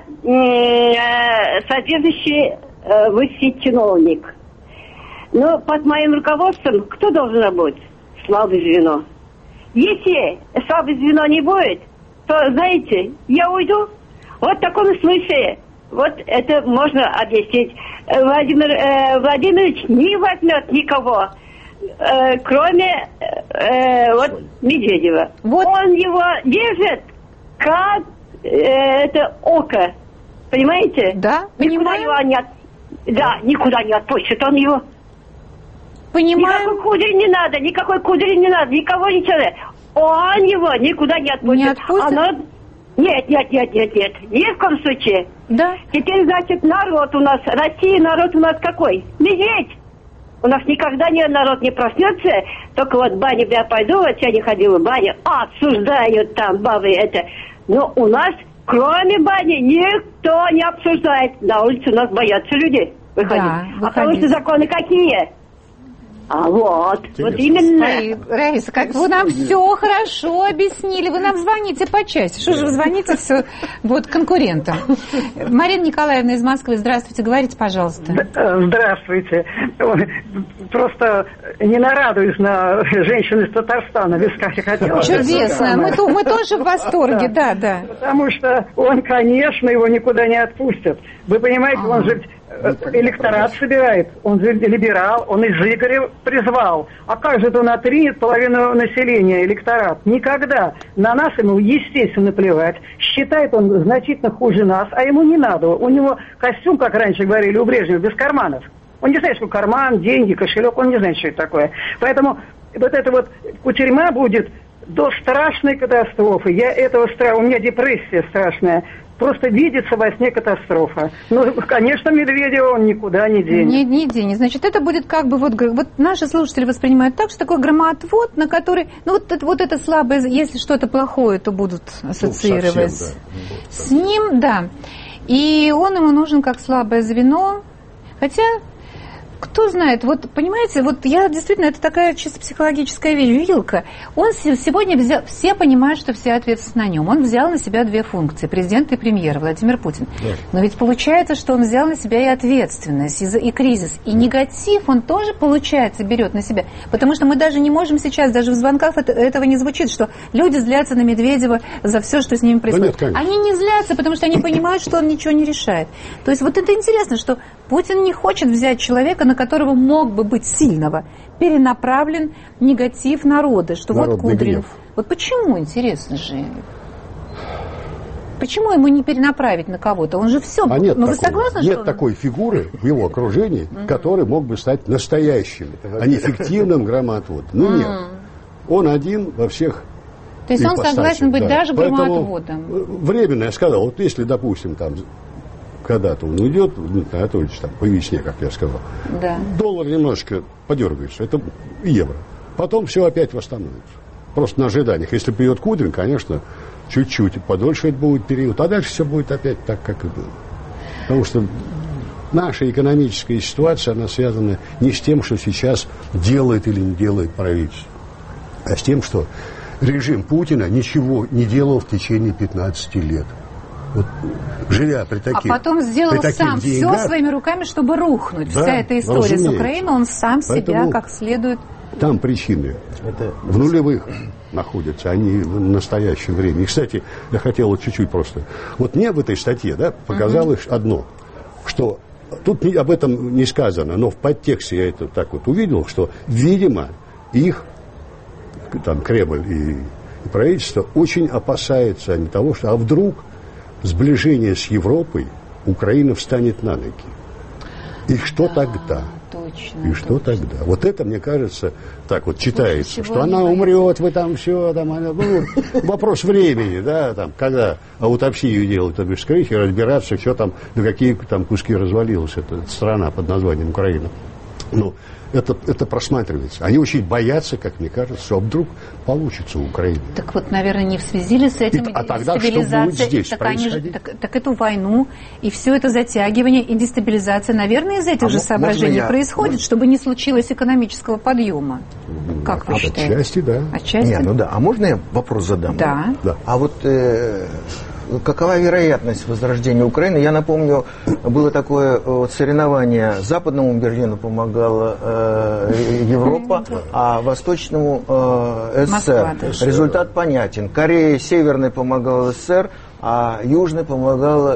э, соответствующий э, высший чиновник. Но под моим руководством кто должен работать? Слабое звено. Если слабое звено не будет, то, знаете, я уйду. Вот в таком случае, вот это можно объяснить. Владимир э, Владимирович не возьмет никого, э, кроме э, вот Медведева. Вот. Он его держит как э, это око. Понимаете? Да, никуда понимаю. Его не от... Да, никуда не отпустит он его. Понимаю. Никакой кудри не надо, никакой кудри не надо, никого ничего. Он его никуда не отпустит. Не отпустит? Оно... Нет, нет, нет, нет, нет. Ни в коем случае. Да. Теперь, значит, народ у нас, Россия, народ у нас какой? Медведь. У нас никогда ни народ не проснется. Только вот в баню я пойду, вот я не ходила в баню, обсуждают там бабы это. Но у нас, кроме бани, никто не обсуждает. На улице у нас боятся люди выходить. Да, а потому что законы какие? А вот, Интересно. вот именно. Ой, Раиса, как вы нам все хорошо объяснили. Вы нам звоните почаще. Что же вы звоните все вот конкурентам? Марина Николаевна из Москвы, здравствуйте. Говорите, пожалуйста. Здравствуйте. Просто не нарадуюсь на женщину из Татарстана. Вискаре хотела. Чудесно. Мы, мы тоже в восторге, да, да. Потому что он, конечно, его никуда не отпустят. Вы понимаете, он же электорат собирает, он же либерал, он из Игоря призвал. А как же это он отринет половину населения, электорат? Никогда. На нас ему, естественно, плевать. Считает он значительно хуже нас, а ему не надо. У него костюм, как раньше говорили у Брежнева, без карманов. Он не знает, что карман, деньги, кошелек, он не знает, что это такое. Поэтому вот эта вот кутерьма будет до страшной катастрофы. Я этого страха, у меня депрессия страшная. Просто видится во сне катастрофа. Ну, конечно, Медведева он никуда не денет. Не, не денет. Значит, это будет как бы вот, вот наши слушатели воспринимают так, что такой громоотвод, на который, ну вот это, вот это слабое, если что-то плохое, то будут ассоциировать ну, совсем, да. с ним, да. И он ему нужен как слабое звено, хотя... Кто знает, вот понимаете, вот я действительно, это такая чисто психологическая вещь, вилка. Он сегодня взял, все понимают, что вся ответственность на нем. Он взял на себя две функции, президент и премьер Владимир Путин. Да. Но ведь получается, что он взял на себя и ответственность, и, и кризис, и негатив он тоже, получается, берет на себя. Потому что мы даже не можем сейчас, даже в звонках это, этого не звучит, что люди злятся на Медведева за все, что с ними происходит. Да нет, они не злятся, потому что они понимают, что он ничего не решает. То есть вот это интересно, что Путин не хочет взять человека, на которого мог бы быть сильного, перенаправлен негатив народа, что Народный вот Кудрин. Гнев. Вот почему, интересно же? Почему ему не перенаправить на кого-то? Он же все... А нет, ну, такой, вы согласны, нет что... такой фигуры в его окружении, mm-hmm. который мог бы стать настоящим, а не фиктивным громоотводом. Ну mm-hmm. нет. Он один во всех... То есть он согласен быть да. даже громоотводом? Временно, я сказал, вот если, допустим, там... когда-то он уйдет, Дмитрий Анатольевич, там, по весне, как я сказал, да. доллар немножко подергается, это евро. Потом все опять восстановится. Просто на ожиданиях. Если придет Кудрин, конечно, чуть-чуть подольше это будет период, а дальше все будет опять так, как и было. Потому что наша экономическая ситуация, она связана не с тем, что сейчас делает или не делает правительство, а с тем, что режим Путина ничего не делал в течение пятнадцати лет. Вот, живя при таких, а потом сделал при сам деньгах, все своими руками, чтобы рухнуть. Да, Вся эта история разумеется. с Украиной, он сам Поэтому себя как следует... Там причины это... в нулевых находятся, они в настоящее время. И, кстати, я хотел вот чуть-чуть просто... Вот мне в этой статье да, показалось uh-huh. одно, что тут не, об этом не сказано, но в подтексте я это так вот увидел, что, видимо, их, там, Кремль и, и правительство очень опасаются они того, что а вдруг сближение с Европой Украина встанет на ноги. И что да, тогда? Точно, И что точно. тогда? Вот это, мне кажется, так вот читается, что она умрет, вы там все, там, она, ну, вопрос времени, да, там, когда аутопсию делают, то бишь скрыть и разбираться, что там, на какие там куски развалилась эта страна под названием Украина. Ну, это, это просматривается. Они очень боятся, как мне кажется, что вдруг получится у Украины. Так вот, наверное, не в связи ли с этим и, а тогда что будет здесь так, происходить? Они, так, так эту войну и все это затягивание и дестабилизация, наверное, из этих а же соображений я... происходит, можно... чтобы не случилось экономического подъема. Как а, вы считаете? Отчасти, да. Отчасти? Не, ну да. А можно я вопрос задам? Да. да. А вот... Э... Какова вероятность возрождения Украины? Я напомню, было такое вот, соревнование. Западному Берлину помогала э, Европа, а восточному э, СССР. Результат понятен. Корея Северной помогала СССР, а Южной помогал,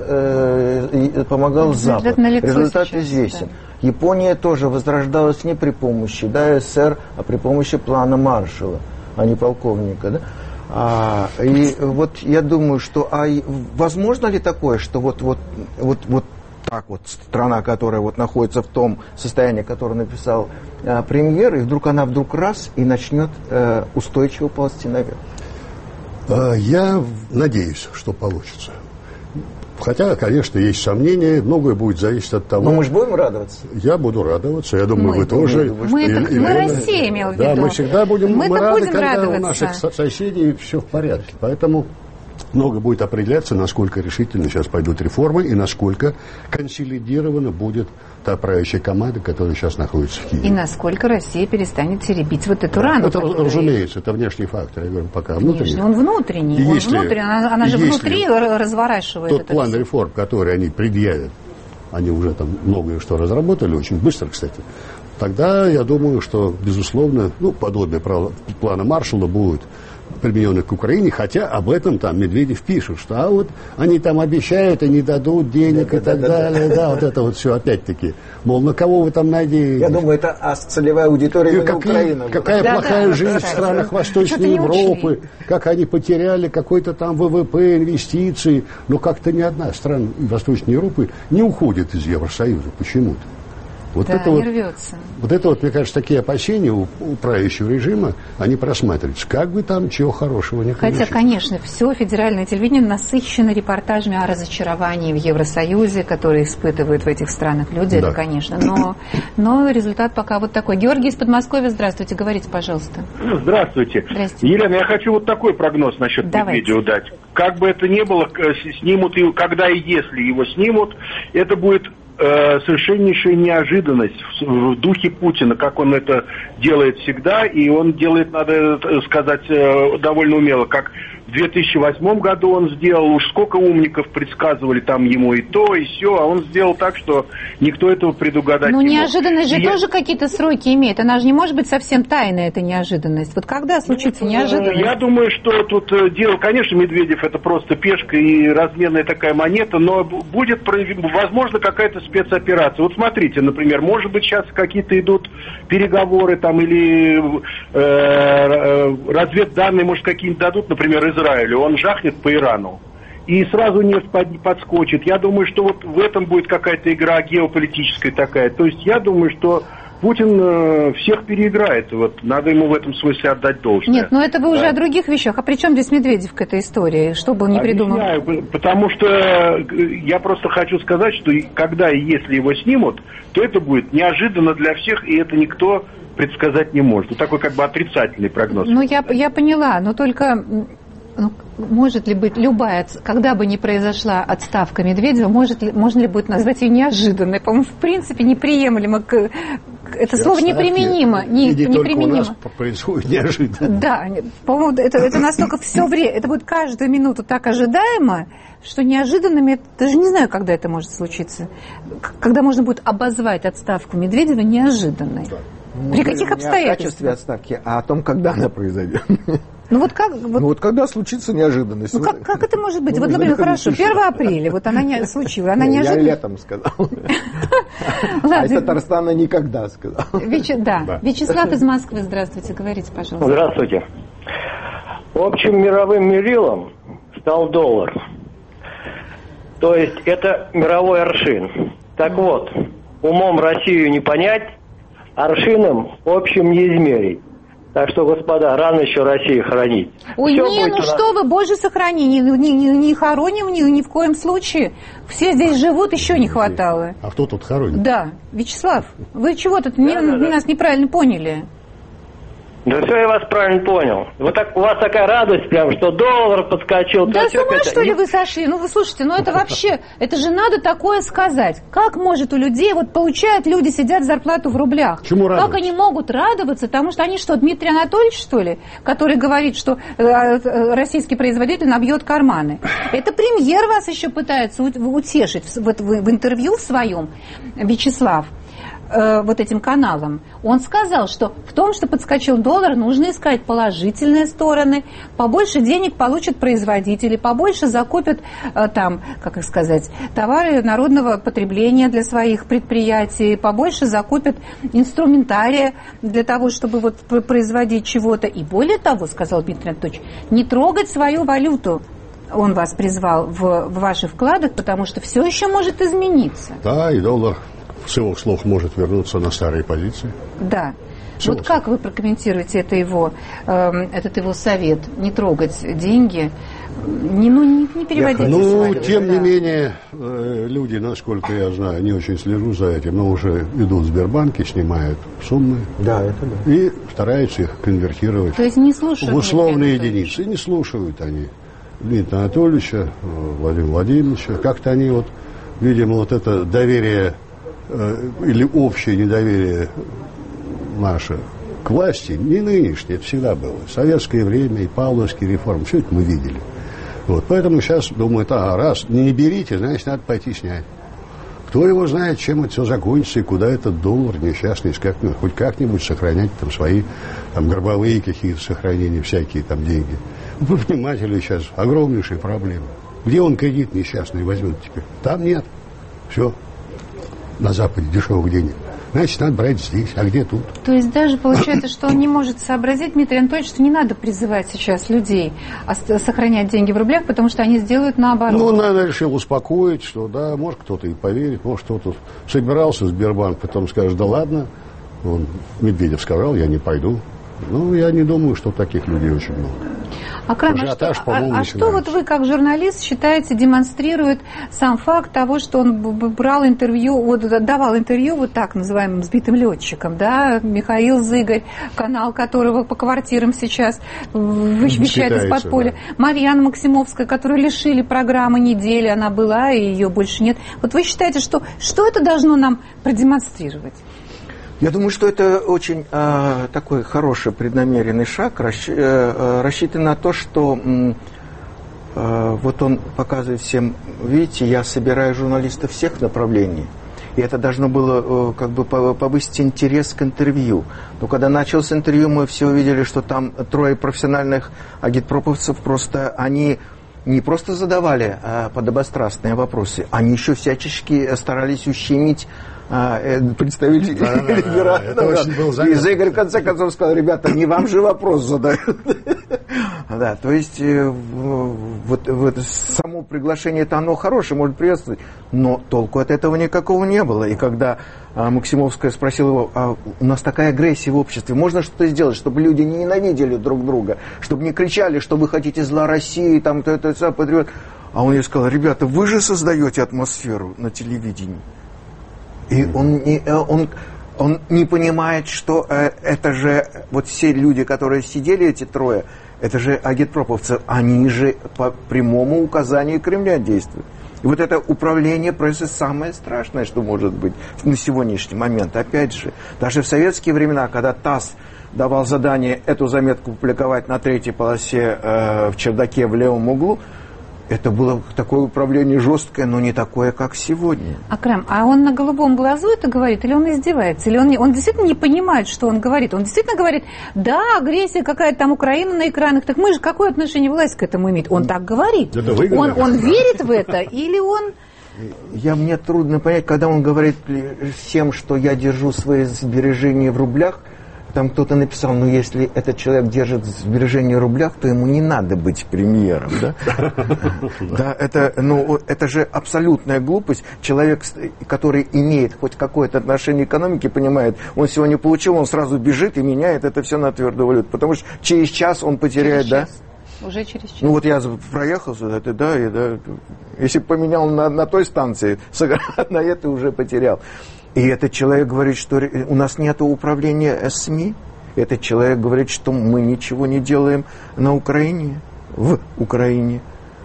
э, помогал Запад. Результат сейчас, известен. Да. Япония тоже возрождалась не при помощи да, СССР, а при помощи плана Маршалла, а не полковника. Да? А, и вот я думаю, что а возможно ли такое, что вот, вот, вот, вот так вот страна, которая вот находится в том состоянии, которое написал а, премьер, и вдруг она вдруг раз и начнет а, устойчиво ползти наверх? А, я надеюсь, что получится. Хотя, конечно, есть сомнения, многое будет зависеть от того... Но мы же будем радоваться. Я буду радоваться, я думаю, мы вы тоже. Мы, и, это, и, мы и, Россия имел в виду. Да, мы всегда будем мы рады, будем когда радоваться. у наших соседей все в порядке. Поэтому много будет определяться, насколько решительно сейчас пойдут реформы и насколько консолидирована будет та правящая команда, которая сейчас находится в Киеве. И насколько Россия перестанет теребить вот эту рану. Это, которая... разумеется, это внешний фактор. Я говорю, пока внутренний. Он внутренний. Он если, внутренний. Она, она же внутри разворачивает тот это план все. реформ, который они предъявят, они уже там многое что разработали, очень быстро, кстати, тогда я думаю, что, безусловно, ну, подобие плана Маршалла будет применены к Украине, хотя об этом там Медведев пишет, что а вот они там обещают и не дадут денег да, и да, так да, далее, да, да, вот это вот все опять-таки, мол, на кого вы там надеетесь? Я думаю, это а целевая аудитория именно Украины. Какая да, плохая да, жизнь да, в странах да, Восточной Европы, как они потеряли какой-то там ВВП, инвестиции, но как-то ни одна страна Восточной Европы не уходит из Евросоюза почему-то. Вот, да, это не вот, рвется. Вот это вот, мне кажется, такие опасения у, у правящего режима, они просматриваются. Как бы там чего хорошего не получилось. Хотя, конечно, все федеральное телевидение насыщено репортажами о разочаровании в Евросоюзе, которые испытывают в этих странах люди, да. Это, конечно. Но, но результат пока вот такой. Георгий из Подмосковья, здравствуйте, говорите, пожалуйста. Здравствуйте. Здравствуйте. Елена, я хочу вот такой прогноз насчет Медведева дать. Как бы это ни было, снимут его, когда и если его снимут, это будет совершеннейшая неожиданность в духе Путина, как он это делает всегда, и он делает, надо сказать, довольно умело, как в две тысячи восьмом году он сделал, уж сколько умников предсказывали там ему и то, и все, а он сделал так, что никто этого предугадать ну, не мог. Ну, неожиданность же и тоже я... какие-то сроки имеет, она же не может быть совсем тайная, эта неожиданность. Вот когда случится ну, неожиданность? Я думаю, что тут дело, конечно, Медведев это просто пешка и разменная такая монета, но будет, возможно, какая-то спецоперация. Вот смотрите, например, может быть, сейчас какие-то идут переговоры там или э, э, разведданные, может, какие-нибудь дадут, например, Израилю, он жахнет по Ирану. И сразу нефть под, подскочит. Я думаю, что вот в этом будет какая-то игра геополитическая такая. То есть я думаю, что Путин э, всех переиграет. Вот, надо ему в этом смысле отдать должное. Нет, но это вы да. уже о других вещах. А при чем здесь Медведев к этой истории? Что бы он ни придумал? Объясняю, потому что я просто хочу сказать, что когда и если его снимут, то это будет неожиданно для всех, и это никто предсказать не может. Вот такой как бы отрицательный прогноз. Ну, я, я поняла, но только... Ну, может ли быть любая, когда бы ни произошла отставка Медведева, может ли, можно ли будет назвать ее неожиданной? По-моему, в принципе, неприемлемо. К, это слово неприменимо. Не, не неприменимо. Только у нас происходит неожиданно. Да, по-моему, это, это настолько все время, это будет каждую минуту так ожидаемо, что неожиданными, я даже не знаю, когда это может случиться. Когда можно будет обозвать отставку Медведева неожиданной. При каких обстоятельствах? Не о качестве отставки, а о том, когда она произойдет. Ну вот как... Вот, ну вот когда случится неожиданность? Ну как, как это может быть? Ну, вот, например, хорошо, первого апреля, вот она не случилась, она неожиданно... Я летом сказал. А из Татарстана никогда сказал. Да. Вячеслав из Москвы, здравствуйте, говорите, пожалуйста. Здравствуйте. Общим мировым мерилом стал доллар. То есть это мировой аршин. Так вот, умом Россию не понять, аршином общим не измерить. Так что, господа, рано еще Россию хоронить. Ой, Все не, ну на... что вы, боже, сохрани, не, не, не, не хороним ни, ни в коем случае. Все здесь живут, еще не хватало. А кто тут хоронит? Да, Вячеслав, вы чего тут да, не, да, да. нас неправильно поняли? Да все, я вас правильно понял. Вот так, у вас такая радость прям, что доллар подскочил. Да с ума, что ли, вы сошли? Ну, вы слушайте, ну это вообще, это же надо такое сказать. Как может у людей, вот получают люди, сидят зарплату в рублях. Чему радоваться? Как они могут радоваться? Потому что они что, Дмитрий Анатольевич, что ли? Который говорит, что э, российский производитель набьет карманы. Это премьер вас еще пытается утешить вот в, в интервью в своем, Вячеслав. Вот этим каналом, он сказал, что в том, что подскочил доллар, нужно искать положительные стороны, побольше денег получат производители, побольше закупят там, как их сказать, товары народного потребления для своих предприятий, побольше закупят инструментария для того, чтобы вот производить чего-то. И более того, сказал Дмитрий Анатольевич, не трогать свою валюту. Он вас призвал в, в ваших вкладах, потому что все еще может измениться. Да, и доллар с его слов может вернуться на старые позиции. Да. С вот как вы прокомментируете это его, э, этот его совет? Не трогать деньги, не, ну, не, не переводить. Ну, свою, тем да. не менее, э, люди, насколько я знаю, не очень слежу за этим, но уже идут в Сбербанке, снимают суммы. Да, это да. И стараются их конвертировать. То есть не слушают в условные единицы. И не слушают они. Дмитрия Анатольевича, Владимира Владимировича. Как-то они вот, видимо, вот это доверие э, или общее недоверие наше к власти, не нынешнее, это всегда было. В советское время и павловские реформы, все это мы видели. Вот, поэтому сейчас думают, а раз не берите, значит, надо пойти снять. Кто его знает, чем это все закончится и куда этот доллар несчастный искать, ну, хоть как-нибудь сохранять там свои там, гробовые какие-то сохранения, всякие там деньги. У предпринимателей сейчас огромнейшие проблемы. Где он кредит несчастный возьмет теперь? Там нет. Все. На Западе дешевых денег. Значит, надо брать здесь. А где тут? То есть даже получается, что он не может сообразить, Дмитрий Анатольевич, что не надо призывать сейчас людей сохранять деньги в рублях, потому что они сделают наоборот. Ну, надо решил успокоить, что да, может кто-то и поверит, может кто-то собирался в Сбербанк, потом скажет, да ладно. Он, Медведев сказал, я не пойду. Ну, я не думаю, что таких людей очень много. Акрам, а что, а, а что вот вы, как журналист, считаете, демонстрирует сам факт того, что он брал интервью, вот, давал интервью вот так называемым сбитым летчикам, да, Михаил Зыгорь, канал которого по квартирам сейчас вещает из подполья, да. Марьяна Максимовская, которую лишили программы недели, она была, и ее больше нет. Вот вы считаете, что, что это должно нам продемонстрировать? Я думаю, что это очень э, такой хороший преднамеренный шаг, расщ, э, рассчитан на то, что э, вот он показывает всем, видите, я собираю журналистов всех направлений, и это должно было э, как бы повысить интерес к интервью. Но когда началось интервью, мы все увидели, что там трое профессиональных агитпроповцев просто, они не просто задавали э, подобострастные вопросы, они еще всячески старались ущемить представитель да, да, да, и Игорь в конце концов сказал, ребята, не вам же вопрос задают. Да, то есть вот, вот само приглашение это оно хорошее, может приветствовать, но толку от этого никакого не было. И когда а, Максимовская спросила его, а у нас такая агрессия в обществе, можно что-то сделать, чтобы люди не ненавидели друг друга, чтобы не кричали, что вы хотите зла России, там, то это, это, патриот. А он ей сказал, ребята, вы же создаете атмосферу на телевидении. И он не, он, он не понимает, что э, это же, вот все люди, которые сидели, эти трое, это же агитпроповцы, они же по прямому указанию Кремля действуют. И вот это управление прессой самое страшное, что может быть на сегодняшний момент. Опять же, даже в советские времена, когда ТАСС давал задание эту заметку публиковать на третьей полосе э, в чердаке в левом углу, это было такое управление жесткое, но не такое, как сегодня. Акрам, а он на голубом глазу это говорит, или он издевается? Или он, не, он действительно не понимает, что он говорит? Он действительно говорит, да, агрессия какая-то там Украина на экранах, так мы же какое отношение власть к этому имеет? Он так говорит. Он, он верит в это, или он... Я, мне трудно понять, когда он говорит всем, что я держу свои сбережения в рублях. Там кто-то написал, ну если этот человек держит сбережения в рублях, то ему не надо быть премьером, да? Да, это, ну, это же абсолютная глупость. Человек, который имеет хоть какое-то отношение к экономике, понимает, он сегодня получил, он сразу бежит и меняет это все на твердую валюту, потому что через час он потеряет, да? Уже через час. Ну вот я проехал сюда, ты, да, и, да, если поменял на, на той станции, на этой уже потерял. И этот человек говорит, что у нас нет управления СМИ. Этот человек говорит, что мы ничего не делаем на Украине, в Украине.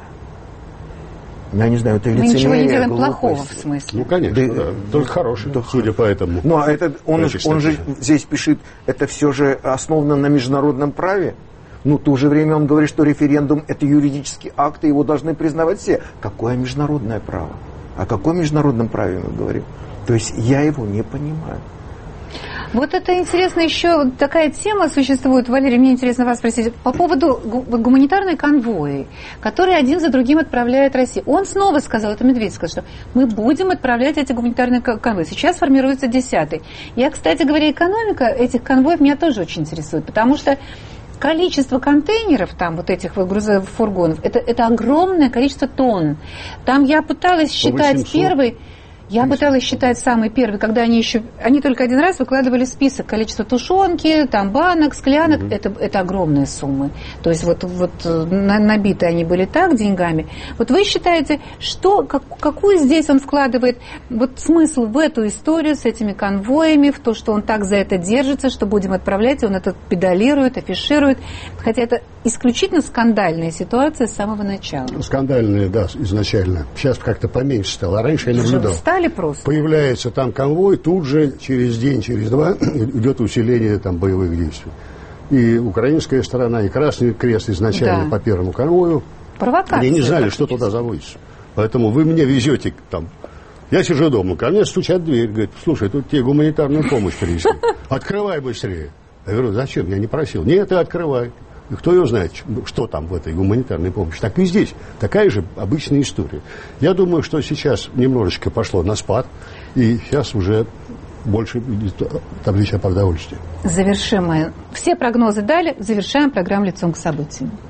Я не знаю, это лицемерие, мы ничего не делаем глупость. Плохого, в смысле. Ну, конечно, да. Да. Только хороший, да. Судя по этому. Ну, а это, он, он же здесь пишет, это все же основано на международном праве. Ну, в то же время он говорит, что референдум – это юридический акт, и его должны признавать все. Какое международное право? О каком международном праве мы говорим? То есть я его не понимаю. Вот это интересно, еще такая тема существует, Валерий, мне интересно вас спросить, по поводу гуманитарной конвои, которые один за другим отправляет Россия. Он снова сказал, это Медведев сказал, что мы будем отправлять эти гуманитарные конвои. Сейчас формируется десятый. Я, кстати говоря, экономика этих конвоев меня тоже очень интересует, потому что количество контейнеров, там вот этих грузовых фургонов, это, это огромное количество тонн. Там я пыталась считать первый... Я пыталась считать самый первый, когда они еще... Они только один раз выкладывали список, количество тушенки, там банок, склянок. Mm-hmm. Это, это огромные суммы. То есть вот, вот набиты они были так деньгами. Вот вы считаете, что, как, какую здесь он вкладывает вот смысл в эту историю с этими конвоями, в то, что он так за это держится, что будем отправлять, он это педалирует, афиширует. Хотя это исключительно скандальная ситуация с самого начала. Скандальная, да, изначально. Сейчас как-то поменьше стало. А раньше я наблюдал. Просто. Появляется там конвой, тут же через день, через два идет усиление там боевых действий. И украинская сторона, и Красный Крест изначально да. по первому конвою. Провокация. Они не знали, что туда заводится. Поэтому вы мне везете там. Я сижу дома, ко мне стучат в дверь, говорит, слушай, тут тебе гуманитарную помощь принесли. Открывай быстрее. Я говорю, зачем? Я не просил. Нет, ты открывай. И кто ее знает, что там в этой гуманитарной помощи. Так и здесь. Такая же обычная история. Я думаю, что сейчас немножечко пошло на спад, и сейчас уже больше табличка по удовольствию. Завершим мы. Все прогнозы дали, завершаем программу «Лицом к событиям».